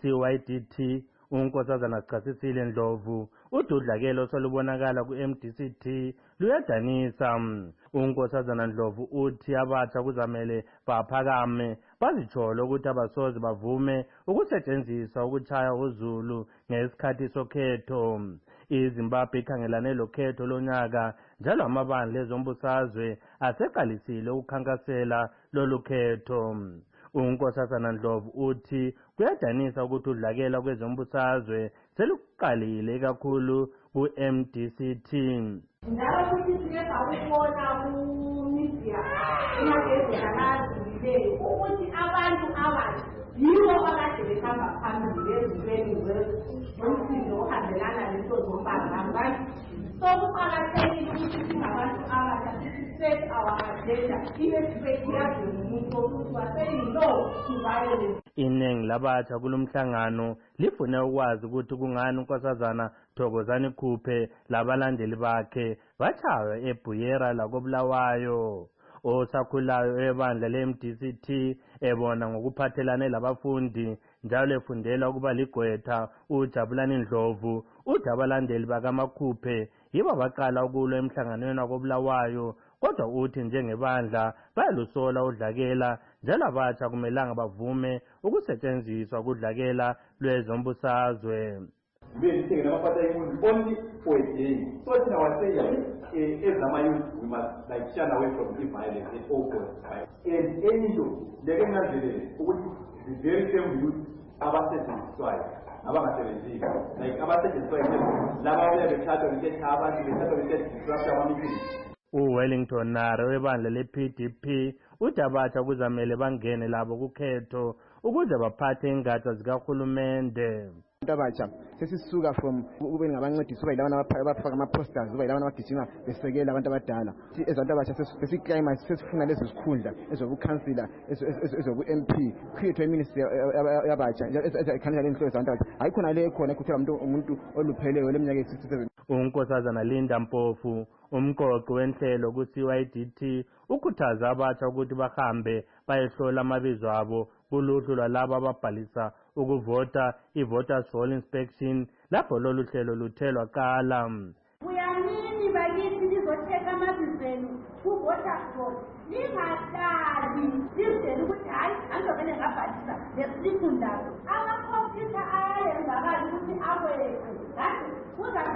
CYDT uNkosazana Chasisile Ndlovu ududlakelo osolubonakala ku-MDCT luyadanisa uNkosazana Ndlovu uthi abatsha kuzamele baphakame bazitsholo ukuthi abasozi bavume ukusetshenziswa ukuchaya uzulu ngesikhathi sokhetho iZimbabwe ikhangelane lokhetho lonyaka njalo amabandla ezombusazwe aseqalisile ukukhankasela lolu khetho uNkosazana Ndlovu uthi kuyadanisa ukuthi udlakela kwezombusazwe seluqalile ikakhulu ku-MDCT njalo futhi sike sakubona ku-media emagezekanazileyo ukuthi abantu abasha yibo akade behamba phambili ezintweni zomsindo ohambelana lento zombangazane so kuqakathekile ukuthi singabantu abasha set our agenda ibe-speculative ngumuntu wokuthi waseyilo violence iningi labatsha kulomhlangano lifune ukwazi ukuthi kungani uNkosazana Thokozani Khuphe labalandeli bakhe bachawe eBuyera lakobulawayo osakhulayo ebandla le-MDCT ebona ngokuphathelane labafundi njalo efundela ukuba ligqwetha uJabulani Ndlovu uthi abalandeli bakaMakhuphe yibo baqala ukulwa emhlanganweni wakobulawayo kodwa uthi njengebandla bayalusola udlakela njalo abatsha kumelanga bavume ukusetshenziswa kudlakela lwezombusazwe only for a day. So in our say, as a youth, we must like shun away from the violence at all costs. And any youth, they can have the very same youth, about to destroy. Like about to destroy them. Now we have a child we get covered, we get disrupt our meeting. uWellington Nare webandla le-PDP uthi abatsha kuzamele bangene labo kukhetho ukuze baphathe ingatsha zikahulumende abatsha sesisuka from ube ngabancedisi uba yilabana abafaka ama-posters uba yilabana abagijima besekela abantu abadala ezabantu abatsha sesiklima sesifuna lezi zikhundla ezobukhansila ezobu-MP create iministry yabatsha ekhansela lenhloko zabantu abatsha hayi khona le khona ekhuthela umuntu olupheleyo leminyaka eyi-67 uNkosazana Linda Mpofu umqoqi wenhlelo ku-CYDT ukhuthaza abatsha ukuthi bahambe bayehlola amabizo abo kuluhlu lwalabo ababhalisa ukuvota i-voters roll inspection lapho lolu hlelo luthelwa qala uyanini bakithi lizotheka amabizenu ku-voters roll lingahlali lizele ukuthi hayi angizovele ngabhalisa lesifundalo amakhompyutha ayayenzakala ukuthi awekwe ngati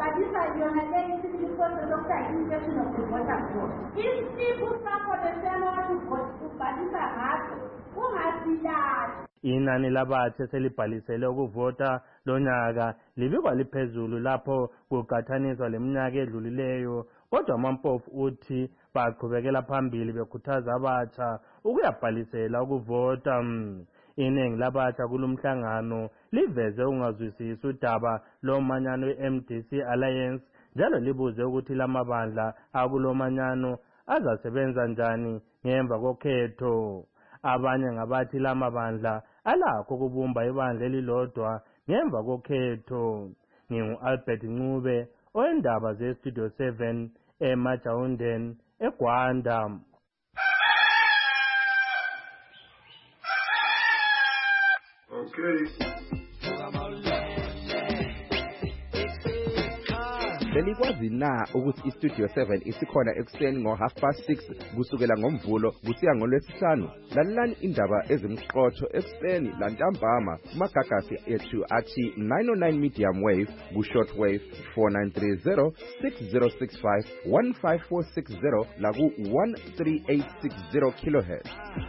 uyabhalisa yona le isiphose sokuthi ukuvota kuwo. Isipho sakho lesiyana wathi ubhalisa ngaso ungasilahli. Inani labatsha selibhalisele ukuvota lonyaka libikwa liphezulu lapho kuqhathaniswa leminyaka edlulileyo, kodwa uMampofu uthi baqhubekela phambili bekhuthaza abatsha ukuyabhalisela ukuvota. Iningi labatsha kulomhlangano liveze ungazwisisi udaba lomanyano we-MDC Alliance njalo libuze ukuthi lamabandla akulomanyano azasebenza njani ngemva kokhetho. Abanye ngabathi lamabandla alakho ukubumba ibandla elilodwa ngemva kokhetho. Ngingu-Albert Ncube oyindaba ze-Studio 7 eMajawundeni eGwanda. Belikwazi na ukuthi iStudio 7 isikhona ekuseni ngo6:30 kusukela ngoMvulo kusiya ngoLwesihlanu? Lalelani indaba ezimqotho ekuseni lantambama kumagagasi ethu athi 909 medium wave ku-short wave 4930 6065 15460 laku 13860 kHz.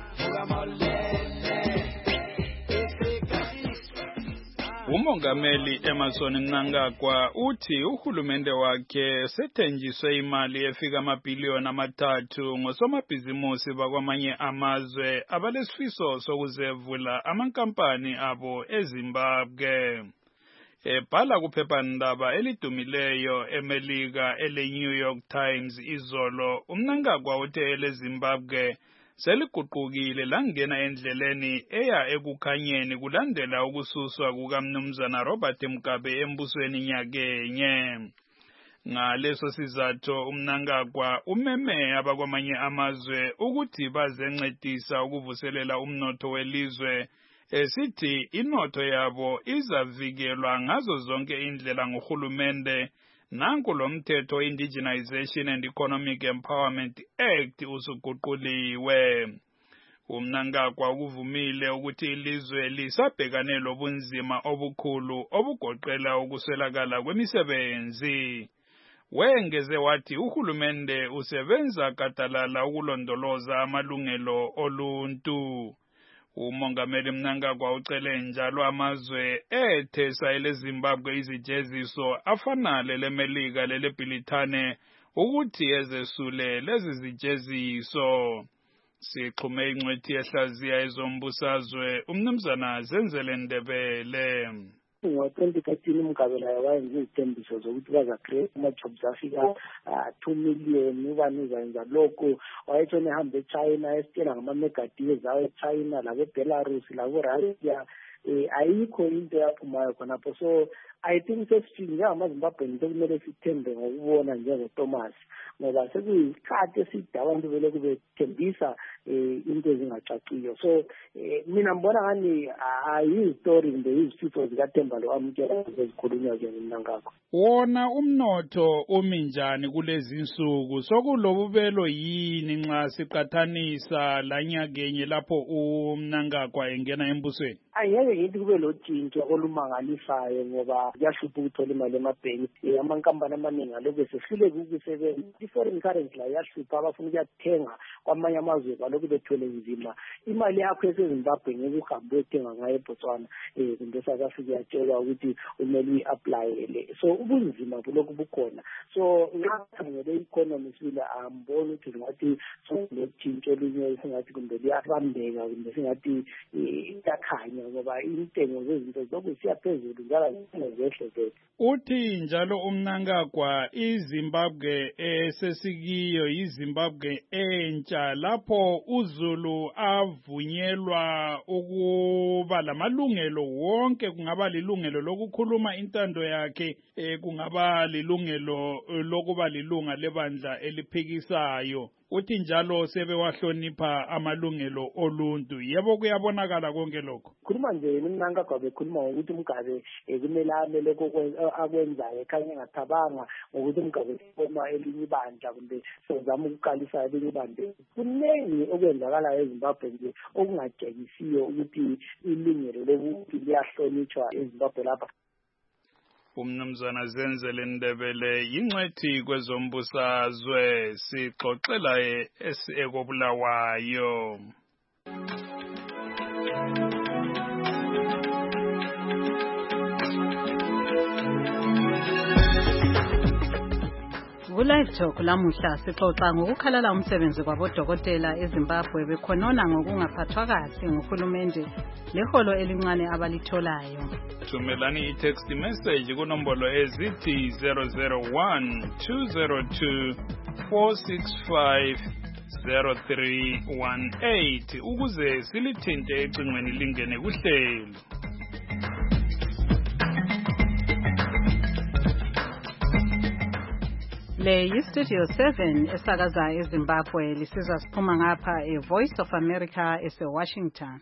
Umongameli Emmerson Mnangagwa uthi uhulumende wakhe sethenjiswe imali efika amabhiliyoni amathathu ngosomabhizimusi bakwamanye amazwe abalesifiso sokuzevula amankampani abo eZimbabwe. Ebhala kuphephandaba elidumileyo eMelika ele-New York Times izolo, uMnangagwa uthe eleZimbabwe seliguqukile langena endleleni eya ekukhanyeni kulandela ukususwa kukaMnumzana Robert Mugabe embusweni nyakenye. Ngaleso sizathu uMnangagwa umeme abakwamanye amazwe ukuthi bazencedisa ukuvuselela umnotho welizwe, esithi inotho yabo izavikelwa ngazo zonke indlela nguhulumende. Nanku lo mthetho Indigenization and Economic Empowerment Act usuguquliwe. uMnangagwa ukuvumile ukuthi ilizwe lisabhekane lobunzima obukhulu obugoqela ukuswelakala kwemisebenzi. Wengeze wathi uhulumende usebenza gadalala ukulondoloza amalungelo oluntu. Umongameli Mnangagwa ucele njalo amazwe ethesa eleZimbabwe izijeziso afana leleMelika leleBrithani ukuthi ezesule lezi zijeziso. Sixhume ingcwethi ehlaziya ezombusazwe uMnumzana Zenzele Ndebele. Ngo-2013 uMgabe laye wayenza izithembiso zokuthi baza-create ama-jobs afika 2 million ubani uzayenza lokhu. Wayetshona ehamba eChina esitshela ngama-megadeals awo eChina labeBelarus laboRussia. Ayikho into yaphumayo khonapho. So I think sesifike njengamaZimbabwe into kumele sithembe ngokubona njengoThomas, ngoba sekuyisikhathi eside abantu belokhu bethembisa into ezingacaciyo. So mina ngibona ngani ayistory kumbe izifo zikaThemba lo amukela ezikhulunywa ke Mnangagwa. Wona umnotho uminjani kulezi insuku? Sokulobubelo yini nxa siqathanisa lanyakenye lapho uMnangagwa engena embusweni? Angeke ngithi kube lotshintsho olumangalisayo ngoba kuyahlupha ukuthola imali emabhenki. Amankampani amaningi alokhu sehluleka ukusebenza. I-foreign currency la yahlupha, abafuna ukuyathenga kwamanye amazwe balokhu bethwele nzima. Imali yakho eseZimbabwe ngeke uhambe uyothenga ngayo eBotswana kumbe eSouth Africa uyatshelwa ukuthi umele uyi-apply. So ubunzima bulokhu bukhona. So nxa khangele i-economy sibile ambona ukuthi singathi sokulotshintsho olunye singathi kumbe liyabambeka kumbe singathi iyakhanya ngoba intengo zezinto zokhu siya phezulu njalo zehle zethu. Uthi njalo uMnangagwa iZimbabwe esesikiyo yiZimbabwe entsha lapho uZulu avunyelwa ukuba lamalungelo wonke, kungaba lilungelo lokukhuluma intando yakhe, kungaba lilungelo lokuba lilunga lebandla eliphikisayo. Uthi njalo sebewahlonipha amalungelo oluntu. Yebo kuyabonakala konke lokho. Khuluma nje uMnangagwa bekhuluma ukuthi uMgabe kumele amele akwenzayo khanye engathabanga ngokuthi uMgabe ufoma elinye ibandla kumbe sozama ukuqalisa elinye ibandla. Kuningi okwenzakalayo eZimbabwe nje okungatshengisiyo ukuthi ilungelo lokuthi liyahlonitshwa eZimbabwe lapha. Umnumzana Zenzele Ndebele yingcwethi kwezombusazwe sixoxela ekobulawayo. Ku-Live Talk lamuhla sixoxa ngokukhalala umsebenzi kwabodokotela eZimbabwe bekhonona ngokungaphathwa kahle nguhulumende leholo elincane abalitholayo. Thumelani i-text message kunombolo ezithi 001-202-465-0318 ukuze silithinte ecingweni lingene kuhlelo. Le yi-Studio 7 esakaza eZimbabwe lisiza siphuma ngapha e-Voice of America ese-Washington.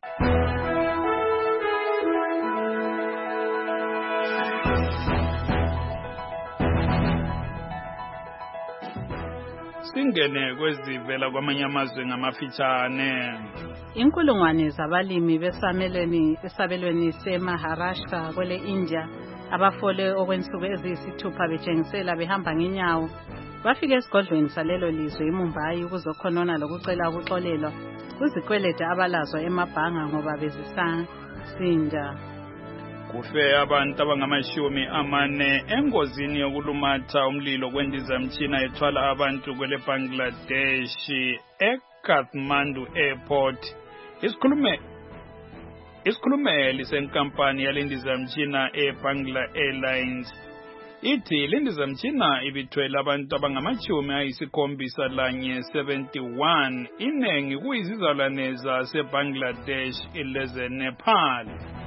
Singene kwezivela kwamanye amazwe ngamafitshane. Inkulungwane zabalimi esabelweni seMaharashtra kwele India abafole okwensuku eziyisithupha betshengisela behamba ngenyawo bafike esigodlweni salelo lizwe eMumbai ukuzokhonona lokucela ukuxolelwa kuzikwelede abalazo emabhanga ngoba bezisasinda. Kufe abantu abangama-40 engozini yokulumatha umlilo kwendizamtshina ethwala abantu kwele Bangladesh eKathmandu Airport. Isikhulumeli senkampani yalendizamtshina eBangla Airlines ithi lendizamtshina ibithwele abantu abangama-71 inengi kuyizizalwane zaseBangladesh lezeNepal.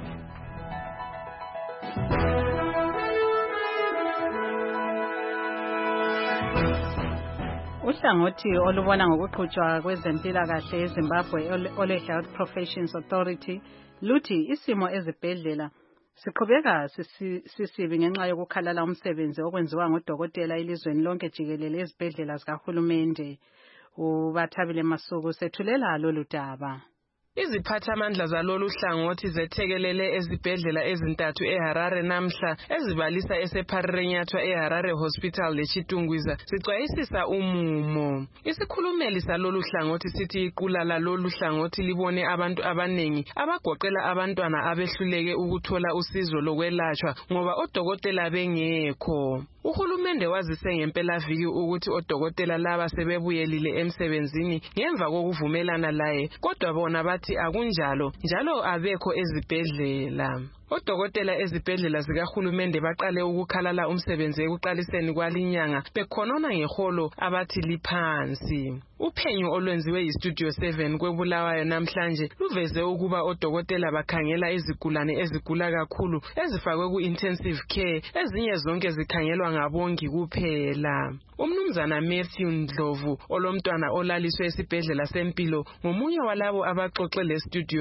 Uhlangothi olubona ngokuqhutshwa kwezempilakahle eZimbabwe ole Health Professions Authority luthi isimo ezibhedlela siqhubeka sisibi ngenxa yokukhalala umsebenzi okwenziwa ngodokotela elizweni lonke jikelele ezibhedlela zikahulumende. Ubathabile Masuku sethulela lolu daba. Iziphathamandla zalolu hlangothi zethekelele ezibhedlela ezintathu eHarare namhla ezibalisa esePharirenyathwa eHarare Hospital leChitungwiza sicwayisisa umumo. Isikhulumeli salolu hlangothi sithi iqula lalolu hlangothi libone abantu abanengi abagoqela abantwana abehluleke ukuthola usizo lokwelatshwa ngoba odokotela bengekho. Uhulumende wazise ngempelaviki ukuthi odokotela laba sebebuyelile emsebenzini ngemva kokuvumelana laye, kodwa bona bathi akunjalo njalo abekho ezibhedlela. Odokotela ezibhedlela zikahulumende baqale ukukhalala umsebenzi ekuqaliseni kwalinyanga bekhonona ngeholo abathi liphansi. Uphenyo olwenziwe yiStudio 7 kweBulawayo namhlanje luveze ukuba odokotela bakhangela izigulane ezigula kakhulu ezifakwe ku-intensive care, ezinye zonke zikhangelwa ngabongi kuphela. Umnumzana Matthew Ndlovu olomntwana olaliswe esibhedlela sempilo ngomunye walabo abaxoxe leStudio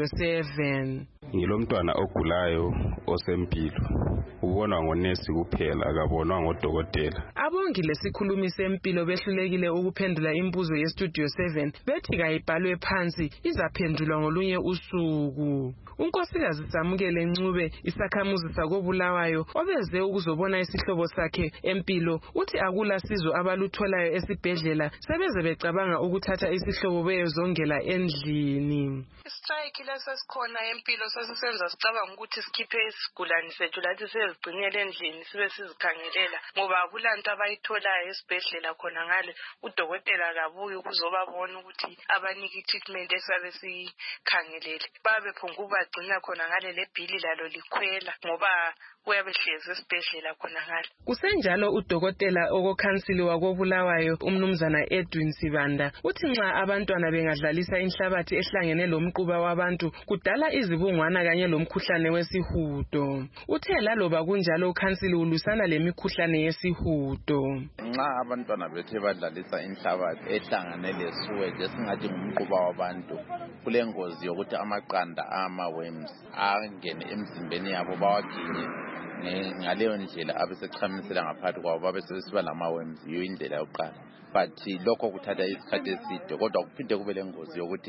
7. Ngilomntwana ogulayo osempilo, ubonwa ngonesi kuphela akabonwa ngodokotela. Abongi lesikhulumi sempilo behlulekile ukuphendula imbuzo yeStudio 7 bethi kayibhalwe phansi izaphendulwa ngolunye usuku. Unkosikazi Samukele Ncube isakhamuzi sakoBulawayo obeze ukuzobona isihlobo sakhe empilo uthi akula sizo abalutholayo esibhedlela sebeze becabanga ukuthatha isihlobo beyozongela endlini. Strike lesesikhona empilo sesisenza sicabanga ukuthi sikhiphe isigulane sethu lathi sezigcinele endlini sibe sizikhangelela ngoba akulanto abayitholayo esibhedlela khona ngale udokotela kabuyi ukuzobabona ukuthi abanike treatment esabe sikhangelele babe phonguba gcina khona ngale lebhili lalo likhwela ngoba kuyabe hlezi esibhedlela khona ngale. Kusenjalo udokotela okokhansili wakoBulawayo umnumzana Edwin Sibanda uthi nxa abantwana bengadlalisa inhlabathi ehlangene lomquba wabantu kudala izibungwana kanye lomkhuhlane wesihudo. Uthe laloba kunjalo ukhansili ulusana lemikhuhlane yesihudo. Nxa abantwana bethe badlalisa inhlabathi ehlangane lesewage esingathi ngumquba wabantu kulengozi yokuthi amaqanda ama-worms angene emzimbeni yabo bawaginye ngaleyo ndlela abesechamisela ngaphathi kwabo babesesiba lama-worms. Yiyo indlela yokuqala, but lokho kuthatha isikhathi eside kodwa kuphinde kube lengozi yokuthi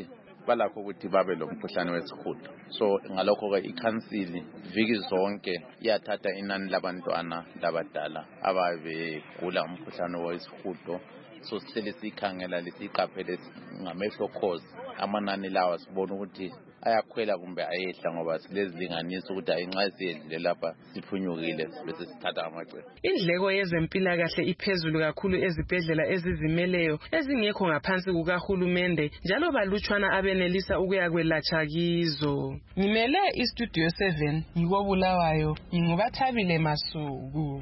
balakho ukuthi babe lo mkhuhlane wesihudo. So ngalokho-ke ikhansili viki zonke iyathatha inani labantwana labadala ababegula umkhuhlane wesihudo. So sihleli sikhangela lesiqaphele ngamehlo khozi amanani lawa sibona ukuthi ayakhwela kumbe ayehla ngoba silezilinganiso ukuthi ayinxa siyedlule lapha siphunyukile bese sithatha amacebo. Indleko yezempilakahle iphezulu kakhulu ezibhedlela ezizimeleyo ezingekho ngaphansi kukahulumende njalo balutshwana abenelisa ukuyakwelatshwa kizo. Ngimele iStudio 7 ngikobulawayo ngingubathabile Masuku.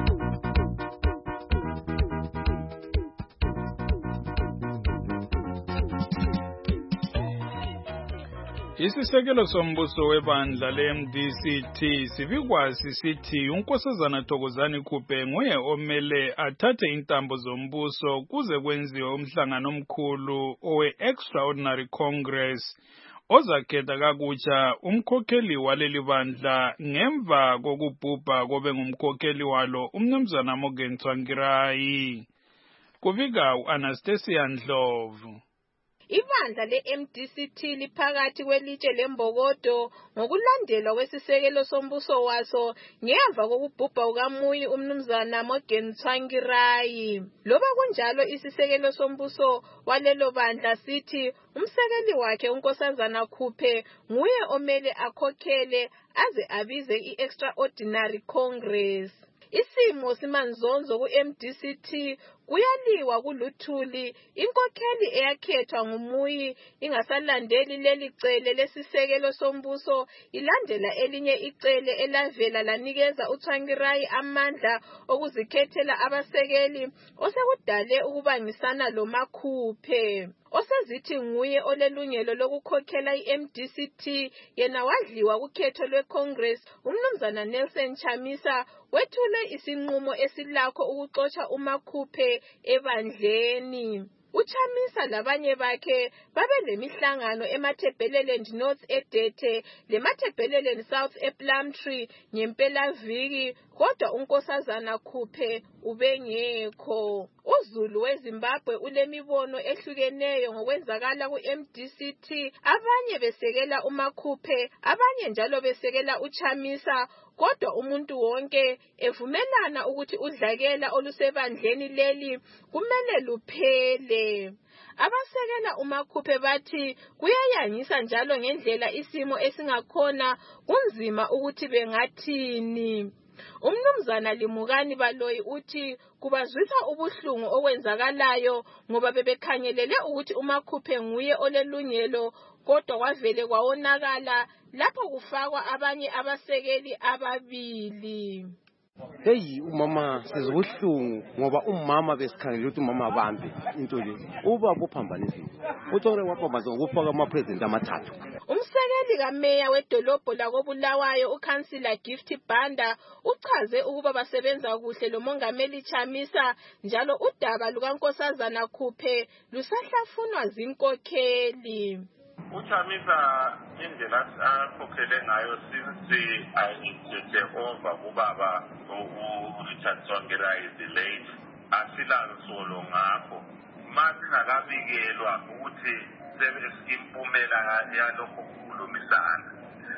Isisekelo sombuso webandla le-MDCT sibikwa sisithi uNkosazana Thokozani Khupe nguye omele athathe intambo zombuso kuze kwenziwe umhlangano omkhulu owe-Extraordinary Congress ozakhetha kakutsha umkhokheli waleli bandla ngemva kokubhubha kobe ngumkhokheli walo umnumzana Morgan Tsvangirai. Kuvika u-Anastasia Ndlovu. Ibandla le-MDCT liphakathi kwelitshe lembokodo ngokulandelwa kwesisekelo sombuso waso ngemva kokubhubha kukaMuyi umnumzana Morgan Tsvangirai. Loba kunjalo isisekelo sombuso walelo bandla sithi umsekeli wakhe uNkosazana Khupe nguye omele akhokhele aze abize i-Extraordinary Congress. Isimo simanzonzo ku-MDCT kuyaliwa kuluthuli inkokheli eyakhethwa nguMuyi ingasalandeli leli cele lesisekelo sombuso ilandela elinye icele elavela lanikeza uTsvangirai amandla okuzikhethela abasekeli osekudale ukubangisana loMakhupe. Osezithi nguye olelungelo lokukhokhela i-MDCT yena wadliwa kukhetho lwe-Congress umnumzana Nelson Chamisa wethule isinqumo esilakho ukuxotsha uMakhupe ebandleni. Uchamisa labanye bakhe babelemihlangano eMatabeleland North eDete leMatabeleland South ePlumtree ngempelaviki kodwa uNkosazana Khupe ubengekho. UZulu weZimbabwe ulemibono ehlukeneyo ngokwenzakala ku-MDCT, abanye besekela uMakhupe abanye njalo besekela uChamisa kodwa umuntu wonke evumelana ukuthi udlakela olusebandleni leli kumele luphele. Abasekela uMakhupe bathi kuyayangisa njalo ngendlela isimo esingakhona kunzima ukuthi bengathini. Umnumzana Limukani Baloyi uthi kubazwisa ubuhlungu okwenzakalayo ngoba bebekhangelele ukuthi uMakhupe nguye olelungelo kodwa kwavele kwawonakala lapho kufakwa abanye abasekeli ababili. Hey umama sizobuhlungu ngoba umama besikhangela ukuthi umama abambe into le uba kuphambanisa uthore waphambaza ngokufaka ama-president amathathu. Umsekeli kameya wedolobho lakobulawayo uCouncillor Gift Banda uchaze ukuba basebenza kuhle lomongameli Chamisa njalo udaba lukaNkosazana Khupe lusahlafunwa zinkokheli. uChamisa indlela akhokhele ngayo since ayithethe over kubaba uRichard Tsvangirai delayed asilansolo ngakho masingakabikelwa ukuthi impumela yalokho kukhulumisana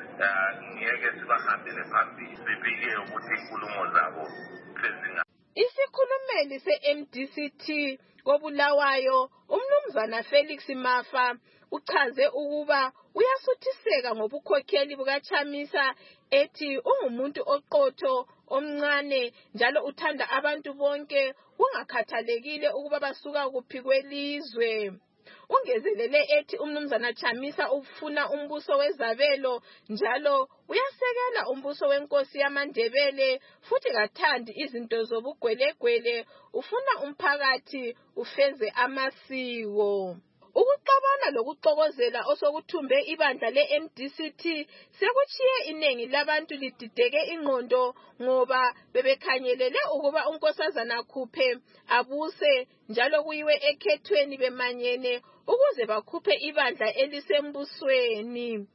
ngeke sibahambele phambili sibike ukuthi inkulumo zabo sezinga. Isikhulumeli se-MDCT kobulawayo umnumzana Felix Mafa uchaze ukuba uyasuthiseka ngobukhokheli bukaChamisa ethi ungumuntu oqotho omncane njalo uthanda abantu bonke ungakhathalekile ukuba basuka kuphi kwelizwe. Ungezelele ethi umnumzana Chamisa ufuna umbuso wezabelo njalo uyasekela umbuso wenkosi yamaNdebele futhi kathandi izinto zobugwelegwele ufuna umphakathi ufeze amasiko. Ukuxabana lokuxokozela osokuthumbe ibandla le-MDCT sekuchiye iningi labantu lidideke ingqondo ngoba bebekhangelele ukuba uNkosazana Khupe abuse njalo kuyiwe ekhethweni bemanyene ukuze bakhuphe ibandla elisembusweni.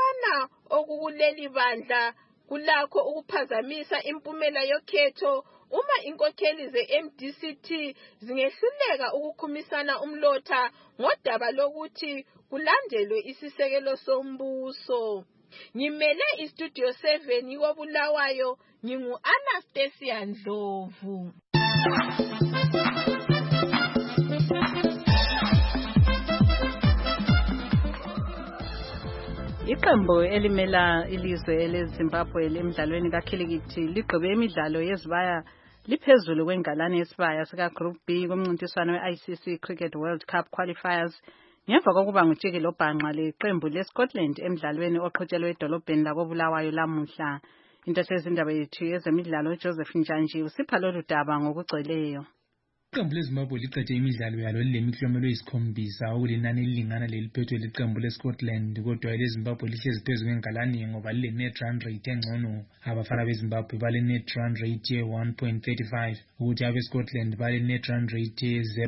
Ukuxabana okukuleli bandla kulakho ukuphazamisa impumela yokhetho uma inkokheli ze-MDCT zingehluleka ukukhumisana umlotha ngodaba lokuthi kulandelwe isisekelo sombuso. Ngimele iStudio 7 koBulawayo, ngingu-Anastasia Ndlovu. Iqembu elimela ilizwe leZimbabwe emidlalweni kakhilikithi ligqibe imidlalo yezibaya liphezulu kwengalane yesibaya sika Group B kumncintiswano we-ICC Cricket World Cup Qualifiers ngemva kokuba ngutshiki lobhanqa leqembu leScotland emidlalweni oqhutshelwe edolobheni lakoBulawayo lamuhla. Intathezindaba yethu yezemidlalo Joseph Njanji usipha lolu daba ngokugcweleyo. Iqembu leZimbabwe liqede imidlalo yalo lilemiklomelo eyisikhombisa okulinani elilingana leliphethwe liqembu leScotland, kodwa eleZimbabwe lihlezi phezu kwengalane ngoba lile-net run rate engcono. Abafana beZimbabwe bale-net run rate ye-1.35 ukuthi abeScotland bale-net run rate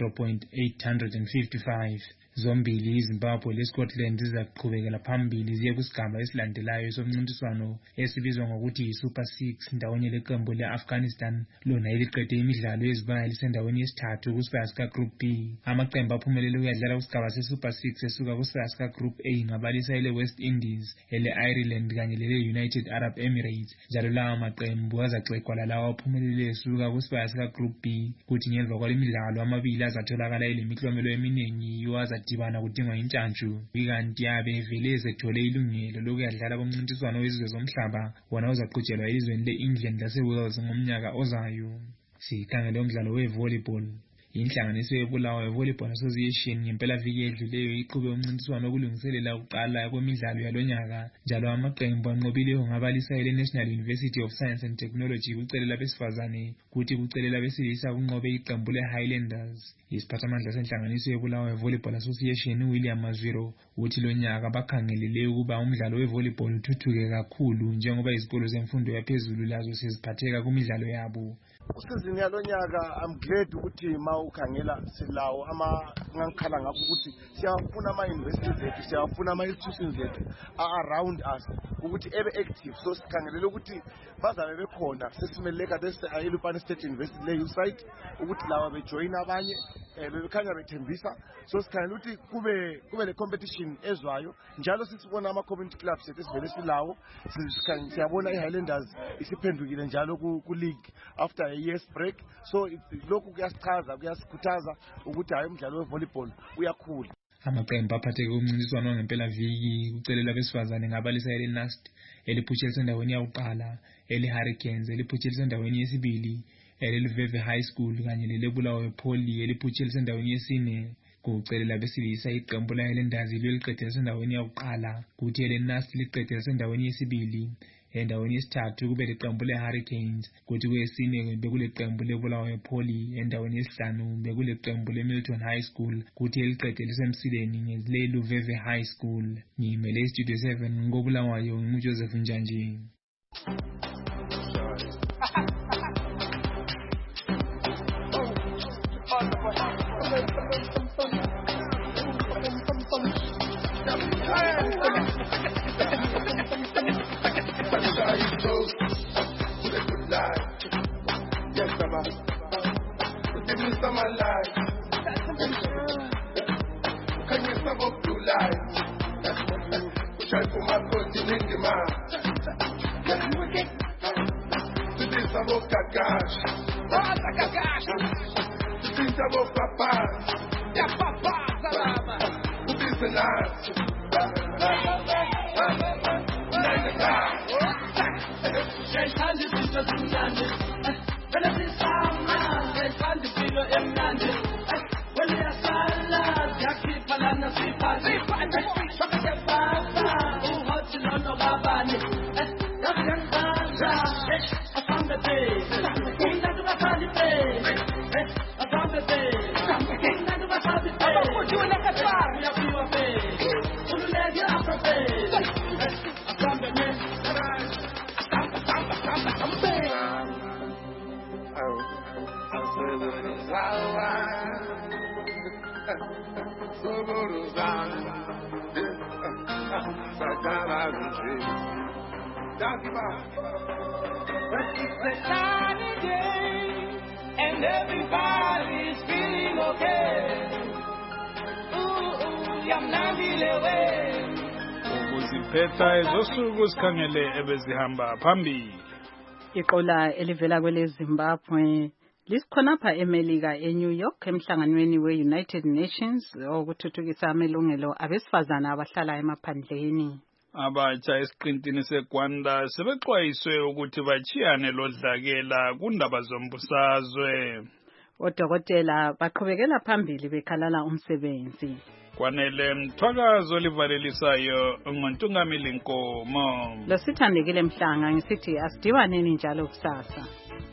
ye-0.855. Zombili iZimbabwe leScotland zizaqhubekela phambili ziye kusigaba esilandelayo somncintiswano esibizwa ngokuthi yi-Super 6 ndawonye leqembu le-Afghanistan lona eliqede imidlalo yezibaya lisendaweni yesithathu kusibaya sika Group B. Amaqembu aphumelele ukuyadlala kusigaba se-Super 6 esuka kusibaya sika Group A ngabalisa ele-West Indies, ele-Ireland kanye lele-United Arab Emirates, njalo lawa maqembu azacekwa lalawa aphumelele esuka kusibaya sika Group B, kuthi ngemva kwalemidlalo amabili azatholakala elemiklomelo eminingi yiwo dibana kudingwa intshantshu, kanti yabe vele ezethole ilungelo lokuyadlala kumncintiswano wezizwe zomhlaba wona uzaqhutshelwa elizweni le-England lase-Wales ngomnyaka ozayo. Sikhangele umdlalo we-volleyball. Inhlanganiso yeBulawayo Volleyball Association ngempela viki edluleyo iqhube umncintiswano wokulungiselela ukuqala kwemidlalo yalonyaka, njalo amaqembu anqobileyo ngabalisa ele-National University of Science and Technology kucele labesifazane kuthi kucele labesilisa kunqobe iqembu le-Highlanders. Isiphathamandla senhlanganiso yeBulawayo Volleyball Association William Mazwiro uthi lonyaka bakhangelele ukuba umdlalo we-volleyball uthuthuke kakhulu njengoba izikolo zemfundo yaphezulu lazo seziphatheka kumidlalo yabo. Usizini yalonyaka I'm glad ukuthi mawukhangela silawo ngangikhala ngakho ukuthi siyafuna ama-universities ethu, siyafuna ama-institutions ethu around us ukuthi ebe active, so sikhangelele ukuthi bazabe bekhona. Sesimeleka eLupane State University le-USite ukuthi lawa bejoyina abanye bebekhanya bethembisa, so sikhangelele ukuthi kube le competition ezwayo. Njalo sisibona ama-community clubs ethu esivele silawo, siyabona i-Highlanders isiphendukile njalo ku-league after a year's break, so lokhu kuyasichaza kuyasikhuthaza ukuthi hayi umdlalo we-volleyball uyakhula. Amaqembu aphatheke kumncintiswano ngempela viki kucele labesifazane ngabalisa ele-NUST eliphutshela endaweni yakuqala, ele-Hurricanes eliphutshela endaweni yesibili, ele-Luveve High School kanye lele-Bulawayo Poly eliphutshela endaweni yesine. Kucele labesilisa iqembu le-Highlanders liqedela endaweni yakuqala, kuthi ele-NUST liqedela endaweni yesibili. Endaweni yesithathu kube leqembu le-Hurricanes, kuthi kwesine bekuleqembu le-Bulawayo Poly, endaweni yesihlanu bekuleqembu le-Milton High School, kuthi eliqedela esemsileni ngele-Luveve High School. Ngimele iStudio 7 ngoBulawayo nginguJoseph Njanji. Give me some life. Can you stop up to life? Try for my body in the man. Today is about Kakash. Today is about Papa. Yeah, Papa, Salama. Today is the night. It's a sunny day. and everybody's feeling okay. Yamnandile we. Ukuziphetha ezosuku sikhangele ebezihamba phambili. Iqola elivela kwele Zimbabwe lisikhonapha eMelika eNew York emhlanganweni we-United Nations okuthuthukisa amalungelo abesifazana abahlala emaphandleni. Abatsha esiqintini seGwanda sebexwayiswe ukuthi bachiyane lodlakela kundaba zombusazwe. Odokotela baqhubekela phambili bekhalala umsebenzi. Kwanele mthwakazo livalelisayo ngontungamili Nkomo. Lo sithandekile Mhlanga ngisithi asidiwaneni njalo kusasa.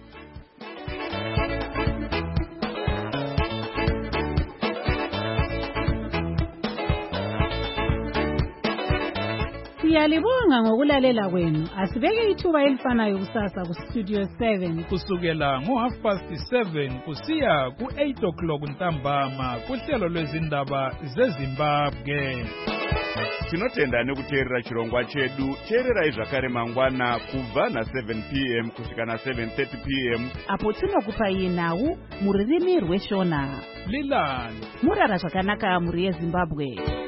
Siyalibonga ngokulalela kwenu. Asibeke ithuba elifanayo kusasa ku Studio 7 kusukela ngo7:30 kusiya ku8 ntambama kuhlelo lwezindaba zeZimbabwe. Tinotenda nekuteerera chirongwa chedu. Teererai zvakare mangwana kubva na7 p.m. kusvika na7:30 p.m. apo tinokupai nhau muririmi rweshona. Lilani murara zvakanaka muri yeZimbabwe.